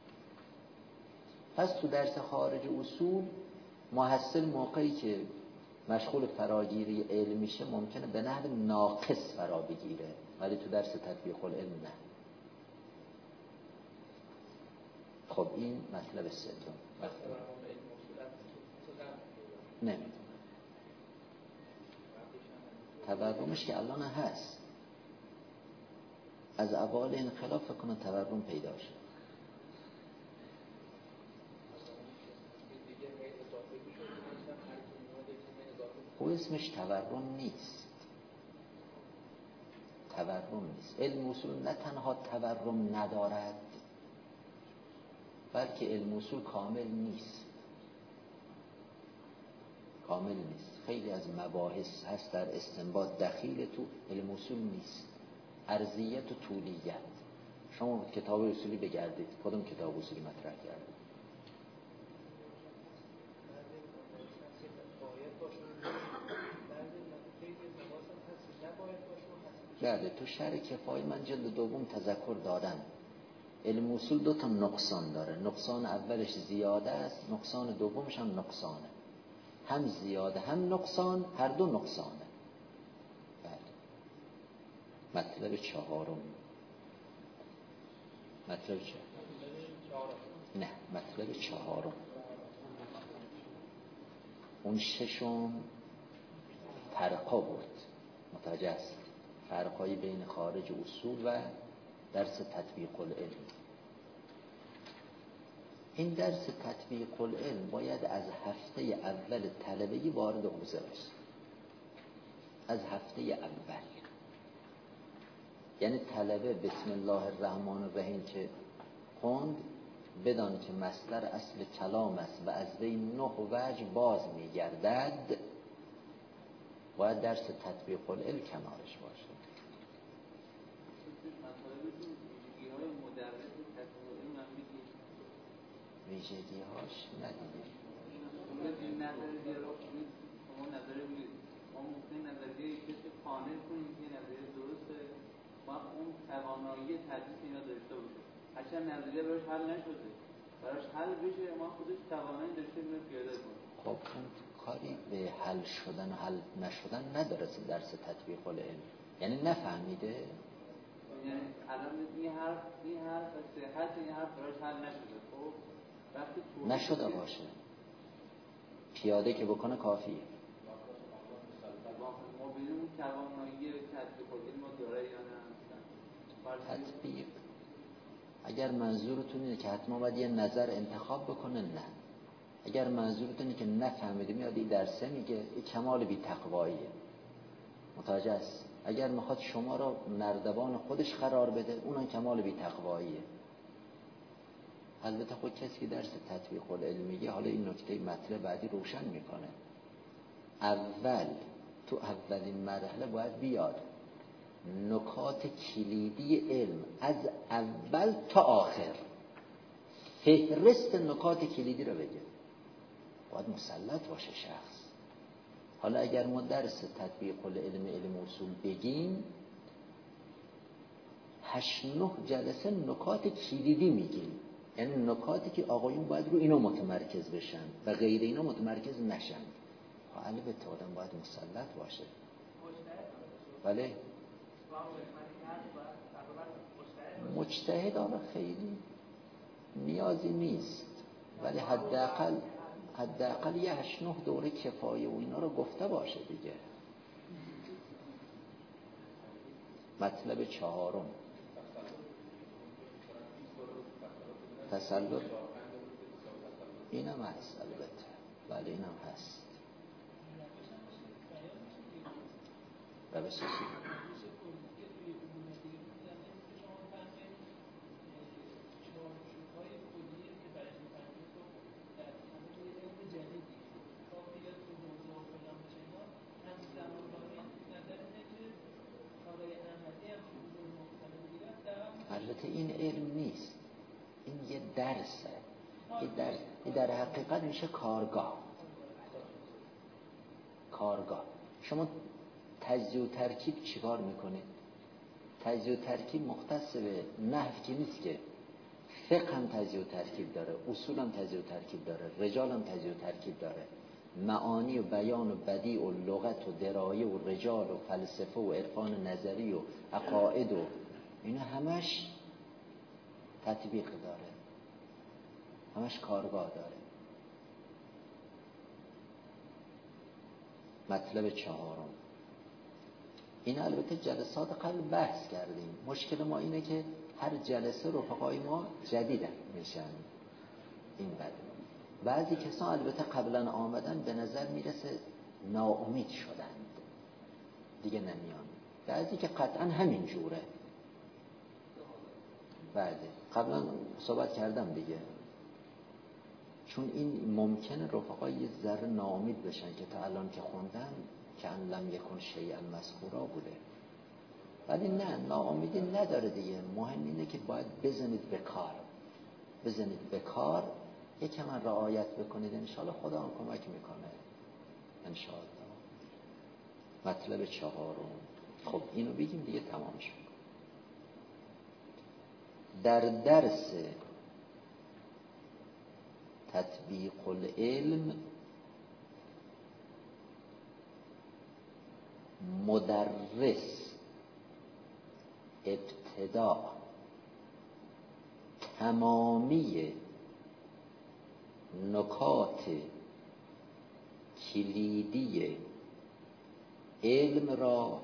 پس تو درس خارج اصول محصل موقعی که مشغول فراگیری علم میشه ممکنه به نحو ناقص فرا بگیره، ولی تو درس تطبیق العلم نه. خب این مطلب سوم. نمیدونم. تورمش که الان هست، از اوایل انقلاب فکر کنم تورم پیدا شد. او اسمش تورم نیست، تورم نیست. علم اصول نه تنها تورم ندارد، بلکه علم اصول کامل نیست، کامل نیست. خیلی از مباحث هست در استنباط دخیل تو علم اصول نیست. ارضیت و طولیت. شما کتاب اصولی بگردید، کدوم کتاب اصولی مطرح کرده؟ بله، تو شرح کفایی من جلد دوم تذکر دادم. علم اصول دو تا نقصان داره. نقصان اولش زیاده است، نقصان دومش هم نقصانه. هم زیاده هم نقصان، هر دو نقصانه. بله. مطلب چهارم. مطلب چهارم. نه، مطلب چهارم. اون ششم فرقا بود. متوجه است؟ فرقایی بین خارج اصول و درس تطبیق العلم. این درس تطبیق العلم باید از هفته اول طلبگی وارد حوزه بشه. از هفته اول. یعنی طلبه بسم الله الرحمن الرحیم که خوند، بدان که مصدر اصل کلام است و از وی نه وجه باز میگردد، باید درس تطبیق العلم کنارش باشه. ویژگی هاش ندیدیم. این نظریه رو شما نظریه میگید ما ممکن نظریه کسی قانع کنیم که نظریه درسته، ما اون توانایی تدریس اینا داشته باشه. هرچند نظریه براش حل نشده، براش حل بشه ما خودش توانایی داشته اینو پیاده کنیم. خب اون کاری به حل شدن و حل نشدن نداره درس تطبیق العلم. یعنی نفهمیده، یعنی الان این حرف این حرف صحت این حرف براش حل نشده. خب نشده باشه، پیاده که بکنه کافیه. ما ببینیم توانایی تطبیق العلم ما داره یا نه. تطبیق اگر منظورتون اینه که حتما باید یه نظر انتخاب بکنه، نه. اگر منظورتون اینه که نفهمیده میاد این درسه میگه، این کمال بی تقواییه. متوجه است؟ اگر میخواد شما را نردبان خودش قرار بده، اونم کمال بی تقواییه. البته خود کسی که درس تطبیق العلم میگه، حالا این نکته مطلب بعدی روشن میکنه. اول تو اولین مرحله باید بیاد نکات کلیدی علم از اول تا آخر، فهرست نکات کلیدی رو بگه. باید مسلط باشه شخص. حالا اگر ما درس تطبیق العلم علم اصول بگیم، هشت نه جلسه نکات کلیدی میگیم. یعنی نکاتی که آقایون باید رو اینا متمرکز بشن و غیر اینا متمرکز نشن. البته آدم باید مسلط باشه. بله. مجتهد آره خیلی نیازی نیست، ولی حداقل حداقل یه هشت نه دوره کفایه و اینا رو گفته باشه دیگه. مطلب چهارم تسلط، اینم هست البته. بله اینم هست. روش چی؟ البته این علم نیست، این یه درسه. این در, این در حقیقت میشه کارگاه. کارگاه. شما تجزیه و ترکیب چیکار میکنید؟ تجزیه و ترکیب مختص به نحو که نیست که، فقه هم تجزیه و ترکیب داره، اصول هم تجزیه و ترکیب داره، رجال هم تجزیه و ترکیب داره، معانی و بیان و بدیع و لغت و درایه و رجال و فلسفه و عرفان نظری و عقاید و اینا همش تطبیق داره، همش کارگاه داره. مطلب چهارم، این البته جلسات قبل بحث کردیم. مشکل ما اینه که هر جلسه رفقای ما جدیدن میشن. این بده. بعضی کسان البته قبلا آمدن به نظر میرسه ناامید شدند دیگه نمیان. بعضی که قطعا همین جوره. بعد قبلا صحبت کردم دیگه، چون این ممکنه رفقای یه ذره ناامید بشن که تا الان که خوندن که ان لم یکن شیئا مذکورا بوده. ولی نه، ناامیدی نداره دیگه. مهم اینه که باید بزنید به کار، بزنید به کار، یکم رعایت بکنید، انشاءالله خدا هم کمک میکنه انشاءالله. مطلب چهارم، خب اینو بگیم دیگه تمام شد. در درس تطبیق العلم مدرس ابتدا تمامی نکات کلیدی علم را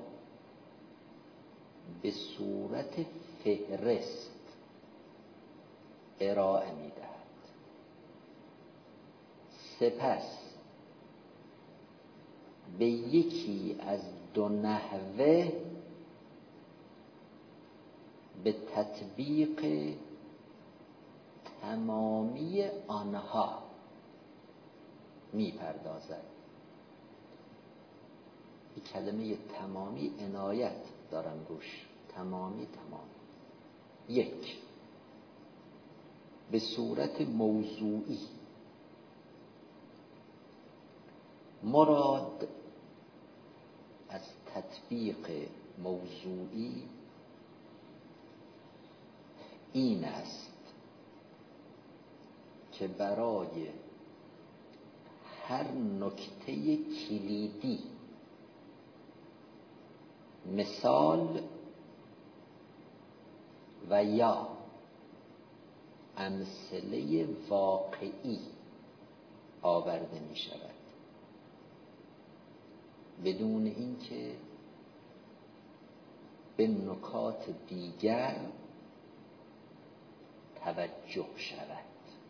به صورت فهرست ارائه می‌دهد. سپس به یکی از دو نحوه به تطبیق تمامی آنها می‌پردازد. این کلمه تمامی عنایت دارم روش، تمامی تمامی. یک، به صورت موضوعی. مراد از تطبیق موضوعی این است که برای هر نکته کلیدی مثال و یا امثله واقعی آورده می شود بدون اینکه به نکات دیگر توجه شود.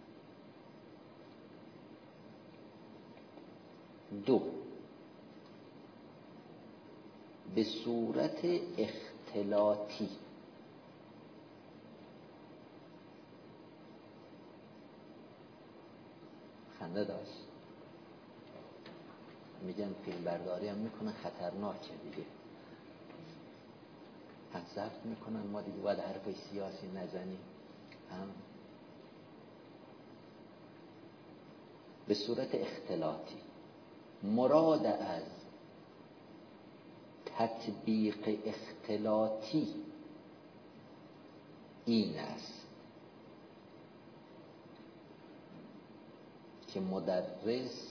دو، به صورت اختلاطی. خنده داشت. میگن فیلم برداری هم میکنن خطرناکه دیگه، هم ضبط میکنن، ما دیگه باید حرفای سیاسی نزنیم. هم به صورت اختلاطی. مراد از تطبیق اختلاطی این است که مدرس،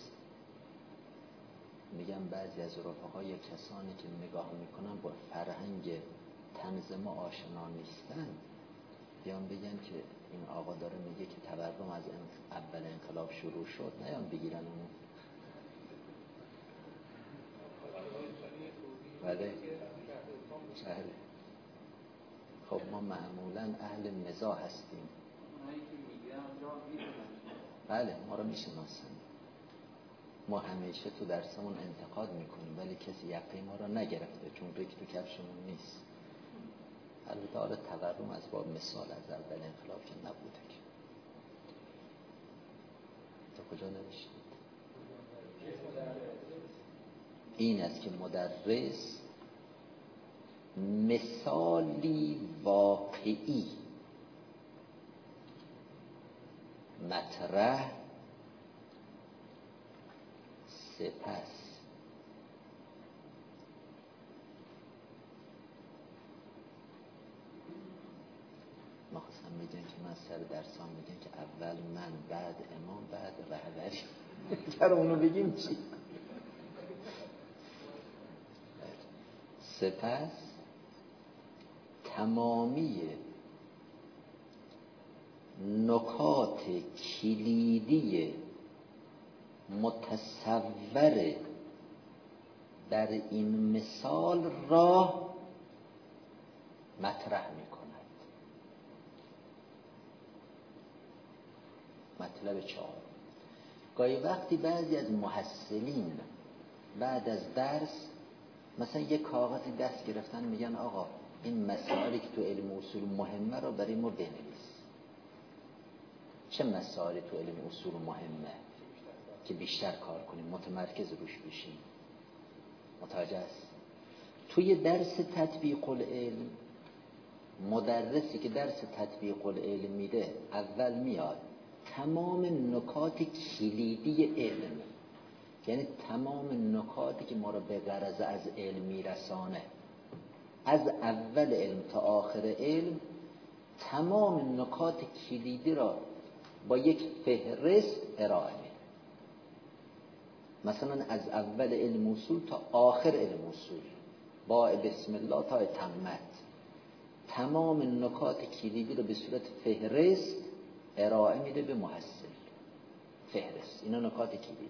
میگم بعضی از رفقای کسانی که نگاه میکنن با فرهنگ طنز ما آشنا نیستن، بیان بگن که این آقا داره میگه که تورم از اول انقلاب شروع شد، نیان بگیرن اونو. بله بله. خب ما معمولا اهل مزاح هستیم. بله ما رو میشناسن. ما همیشه تو درسمون انتقاد میکنیم ولی کسی یقه ما رو نگرفته، چون ریک تو کفشمون نیست. البته آره تورم از باب مثال از اول انقلاب که نبوده که. تا کجا نوشتید؟ این است که مدرس مثالی واقعی مطرح، سپس ما خواستم میگن که من سر درسان میگن که اول من، بعد امام، بعد رهبری. در اونو بگیم چی؟ سپس تمامی نکات کلیدی متصور در این مثال را مطرح می کند. مطلب چهار، گاهی وقتی بعضی از محصلین بعد از درس مثلا یک کاغذی دست گرفتن میگن آقا این مسائلی که تو علم اصول مهمه رو برای ما بنویس. چه مسائلی تو علم اصول مهمه که بیشتر کار کنیم، متمرکز روش بشیم؟ متوجه است؟ توی درس تطبیق العلم مدرسی که درس تطبیق العلم میده اول میاد تمام نکات کلیدی علم، یعنی تمام نکاتی که ما رو به غرض از علم میرسانه، از اول علم تا آخر علم تمام نکات کلیدی را با یک فهرست ارائه میده. مثلا از اول علم اصول تا آخر علم اصول با بسم الله تا تمت تمام نکات کلیدی رو به صورت فهرست ارائه میده به محصل. فهرست، اینا نکات کلیدی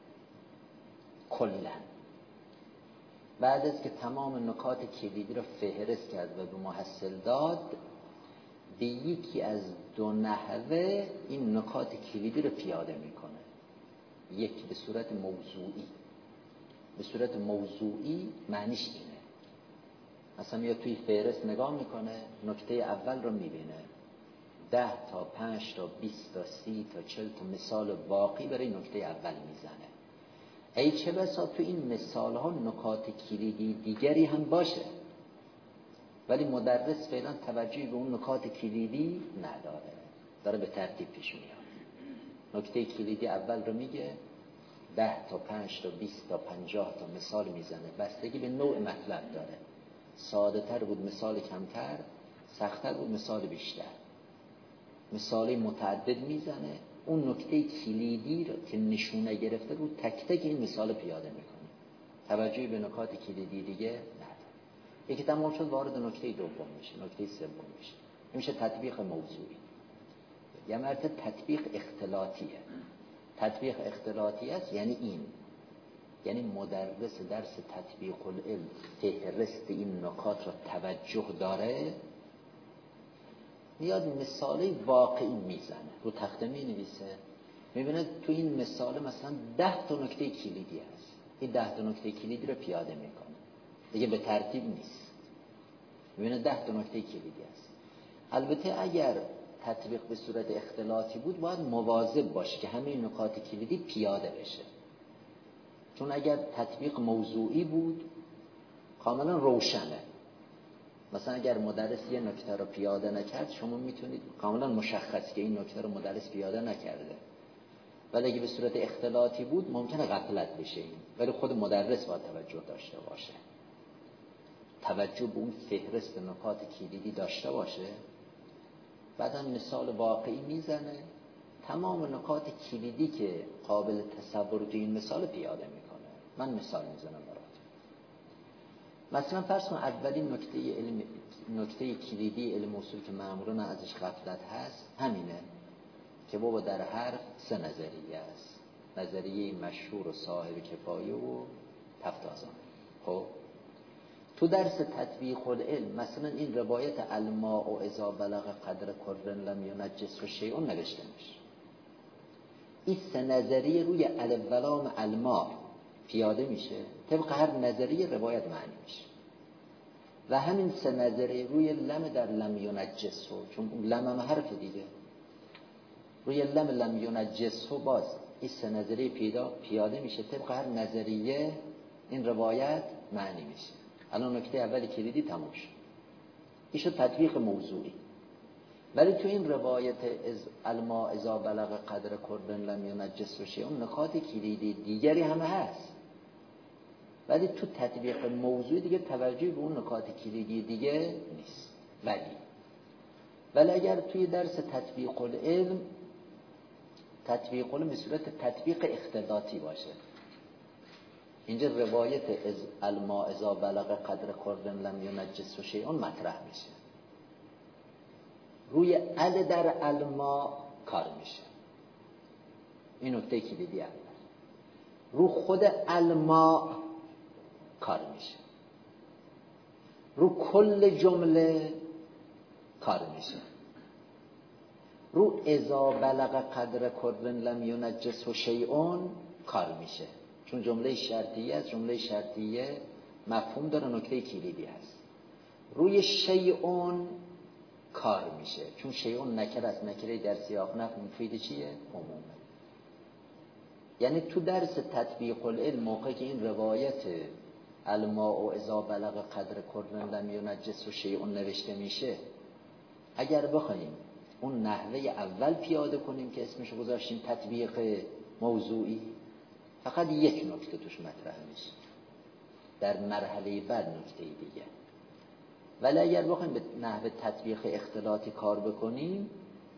کلا. بعد از که تمام نکات کلیدی رو فهرست کرد و به محصل داد، به یکی از دو نحوه این نکات کلیدی رو پیاده میکنه. یکی به صورت موضوعی. به صورت موضوعی معنیش اینه، مثلا یا توی فهرست نگاه میکنه، نکته اول رو میبینه، ده تا پنج تا بیست تا سی تا چل تا مثال واقعی برای نکته اول میزنه. ای چه بسا تو این مثال ها نکات کلیدی دیگری هم باشه، ولی مدرس فعلا توجهی به اون نکات کلیدی نداره، داره به ترتیب پیش میاد. نکته کلیدی اول رو میگه، ده تا پنج تا بیست تا پنجاه تا مثال میزنه، بستگی به نوع مطلب داره. ساده تر بود مثال کمتر، سخت‌تر بود مثال بیشتر. مثال متعدد میزنه، اون نکته کلیدی رو که نشونه گرفته رو تک تک این مثال پیاده میکنه، توجهی به نکات کلیدی دیگه نداره. یکی تمام شد وارد نکته دوم میشه، نکته سوم میشه، میشه تطبیق موضوعی. یه مرتبه تطبیق اختلاطیه. تطبیق اختلاطی است یعنی این، یعنی مدرس درس تطبیق العلم فهرست این نکات را توجه داره، میاد مثالی واقعی میزنه، رو تخته مینویسه، میبینه تو این مثال مثلا ده تا نکته کلیدی هست، این ده تا نکته کلیدی رو پیاده میکنه، دیگه به ترتیب نیست، میبینه ده تا نکته کلیدی هست. البته اگر تطبیق به صورت اختلاطی بود باید مواظب باشه که همه این نکات کلیدی پیاده بشه، چون اگر تطبیق موضوعی بود کاملا روشنه. مثلا اگر مدرس یه نکته رو پیاده نکرد، شما میتونید کاملا مشخص که این نکته رو مدرس پیاده نکرده. ولی اگه به صورت اختلاطی بود ممکنه غفلت بشه این، ولی خود مدرس باید توجه داشته باشه، توجه به اون فهرست نکات کلیدی داشته باشه. بعدا مثال واقعی میزنه، تمام نکات کلیدی که قابل تصور تو این مثال پیاده میکنه. من مثال میزنم برات. مثلا فرض کن اولین نکته علم، نکته کلیدی علم اصول که معمولا ازش غفلت هست همینه که بابا در حرف سه نظریه است، نظریه مشهور و صاحب کفایه و تفتازان. خب تو درس تطبیق العلم مثلا این روایت الماء و اذا بلغ قدر کرن لم ینجسه شیء نوشته میشه. این سه نظریه روی الف و لام الماء پیاده میشه، طبق هر نظریه روایت معنی میشه. و همین سه نظریه روی لم در لم ینجسه، چون لم هم حرف دیگه، روی لم لم ینجسه باز این سه نظریه پیدا پیاده میشه، طبق هر نظریه این روایت معنی میشه. الان نکته اولی کلیدی تموم شد، این شد تطبیق موضوعی. ولی تو این روایت از الماء اذا بلغ قدر کرن لم ینجسه شیء اون نکات کلیدی دیگری هم هست، ولی تو تطبیق موضوعی دیگه توجه به اون نکات کلیدی دیگه نیست. ولی ولی اگر توی درس تطبیق العلم تطبیق العلم به صورت تطبیق اختلاطی باشه، اینجا روایت از الماء اذا بلغ قدر کرن لم ینجسه شیء مطرح میشه، روی ال در الماء کار میشه. این نکته کلیدی اول. رو خود الماء کار میشه. رو کل جمله کار میشه. رو اذا بلغ قدر کر لم ینجسه شیء کار میشه، چون جمله شرطیه است. جمله شرطیه مفهوم داره، نکته کلیدی هست. روی شیء کار میشه، چون شیء نکره است. نکره در سیاق نفی مفید چیه؟ عمومه. یعنی تو درس تطبیق العلم موقعی که این روایت الماء اذا بلغ قدر کر لم ینجسه شیء نوشته میشه، اگر بخوایم اون نحوه اول پیاده کنیم که اسمش گذاشتیم تطبیق موضوعی، فقط یک نکته توش مطرح میشه، در مرحله بعد نکته دیگه. ولی اگر بخوایم به نحوه تطبیق اختلاطی کار بکنیم،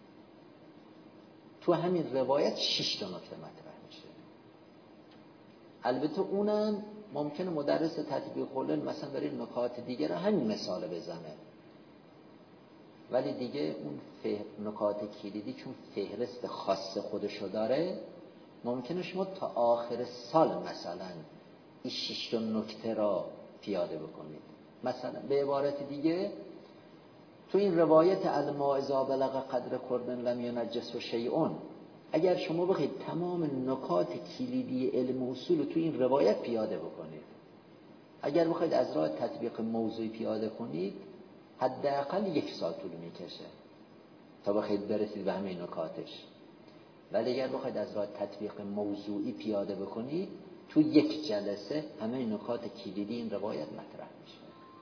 تو همین روایت شش تا نکته مطرح میشه. البته اونم ممکنه مدرس تطبیق العلم مثلا برای نکات دیگه رو همین مثال بزنه، ولی دیگه اون نکات کلیدی چون فهرست خاص خودشو داره، ممکنه شما تا آخر سال مثلا این شش تا نکته را پیاده بکنید. مثلا به عبارت دیگه، تو این روایت الماء اذا بلغ قدر کر لم ینجسه شیء، اگر شما بخواید تمام نکات کلیدی علم اصول رو تو این روایت پیاده بکنید، اگر بخواید از راه تطبیق موضوعی پیاده کنید، حداقل یک سال طول میکشه تا بخواید برسید به همه نکاتش. ولی اگر بخواید از راه تطبیق موضوعی پیاده بکنید، تو یک جلسه همه نکات کلیدی این روایت مطرح میشه.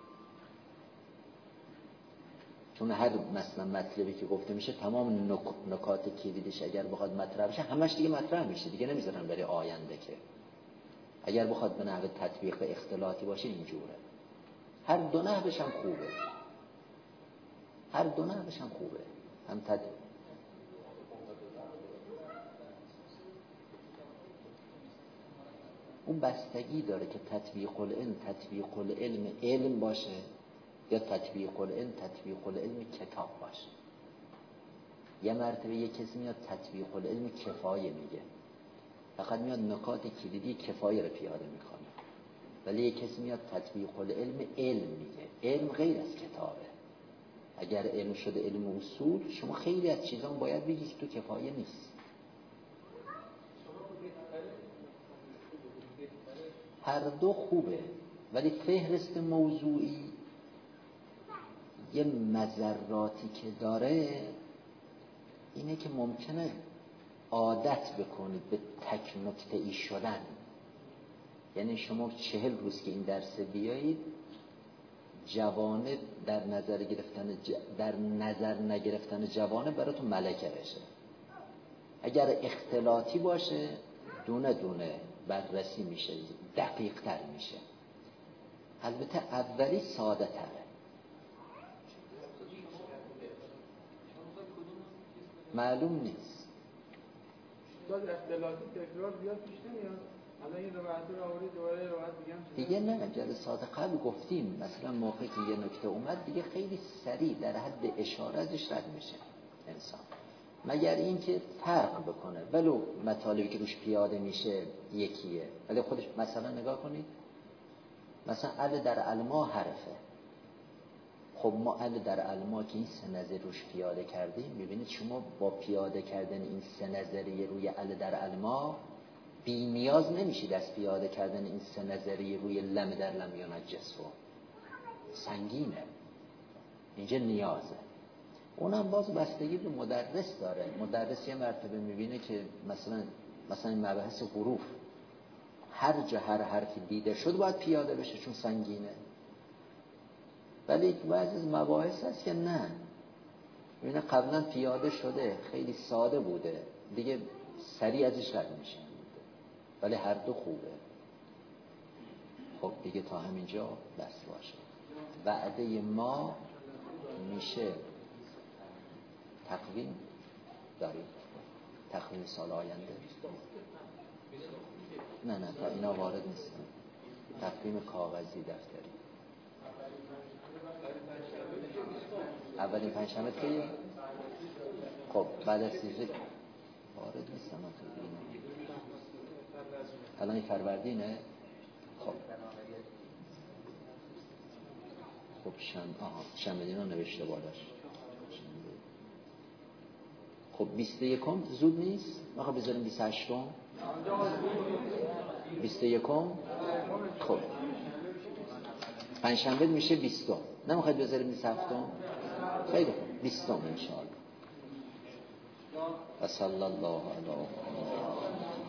چون هر مثلا مطلبی که گفته میشه، تمام نک... نکات کلیدیش اگر بخواد مطرح بشه، همش دیگه مطرح میشه، دیگه نمیذارن برای آینده. که اگر بخواد به نحو تطبیق اختلاطی باشه اینجوره. هر دو نحوش هم خوبه، هر دو نحوش هم خوبه. هم تد... اون بستگی داره که تطبیق العلم تطبیق العلم علم باشه یا تطبیق العلم تطبیق العلم کتاب باشه. یه مرتبه یه کسی میاد تطبیق العلم کفایه میگه، فقط میاد نکات کلیدی کفایه رو پیاده میکنه. ولی یه کسی میاد تطبیق العلم علم میگه. علم غیر از کتابه. اگر علم شده علم اصول، شما خیلی از چیزان باید بگی که تو کفایه نیست. هر دو خوبه، ولی فهرست موضوعی یه مضراتی که داره اینه که ممکنه عادت بکنید به تک نکته ای شدن. یعنی شما چهل روز که این درس بیایید، جوانه در نظر گرفتن ج... در نظر نگرفتن جوانه براتون ملکه بشه. اگر اختلاطی باشه، دونه دونه بررسی میشه، دقیق تر میشه. البته اولی ساده تره. معلوم نیست. داد اختلاطی تکرار زیاد پیش نمیاد. حالا این روایت رو آوردی دوباره روایت دیگه دیگه نه، جلسات قبل گفتیم مثلا موقعی که یه نکته اومد دیگه خیلی سریع در حد اشاره ازش رد میشه انسان، مگر اینکه فرق بکنه. ولو مطالبی که روش پیاده میشه یکیه، ولی خودش مثلا نگاه کنید، مثلا ال در علما حرفه. خب ما ال در علما که این سه نظر روش پیاده کردیم، میبینید شما با پیاده کردن این سه نظریه روی ال در علما بی نیاز نمیشید از پیاده کردن این سه نظریه روی لم در لم ینجسه. سنگینه، اینجا نیازه. اونم باز بستگی به مدرس داره. مدرس یه مرتبه میبینه که مثلا مثلا این مباحث حروف، هر جا هر حرفی دیده شد باید پیاده بشه چون سنگینه. ولی بعضی از مباحث هست که نه، میبینه قبلا پیاده شده، خیلی ساده بوده، دیگه سریع ازش رد میشه. ولی هر دو خوبه. خب دیگه تا همینجا بس باشه. وعده ما میشه تقویم داریم، تقویم سال آینده. نه نه تا اینا وارد نیستن. تقویم کاغذی دفتری. اولین پنجشنبه که خب بعد از سیزده وارد نیستن. الان فروردینه. خب خب شم آها شنبه دینا نوشته بالاش. خب بیست و یکم زود نیست؟ میخوام بذاریم بیست و هشتم؟ بیست و یکم؟ خب پنجشنبه میشه بیستم. نمیخواید بذاریم بیست و هفتم؟ خیلی خوب بیستم انشاءالله. و صلی الله علی محمد.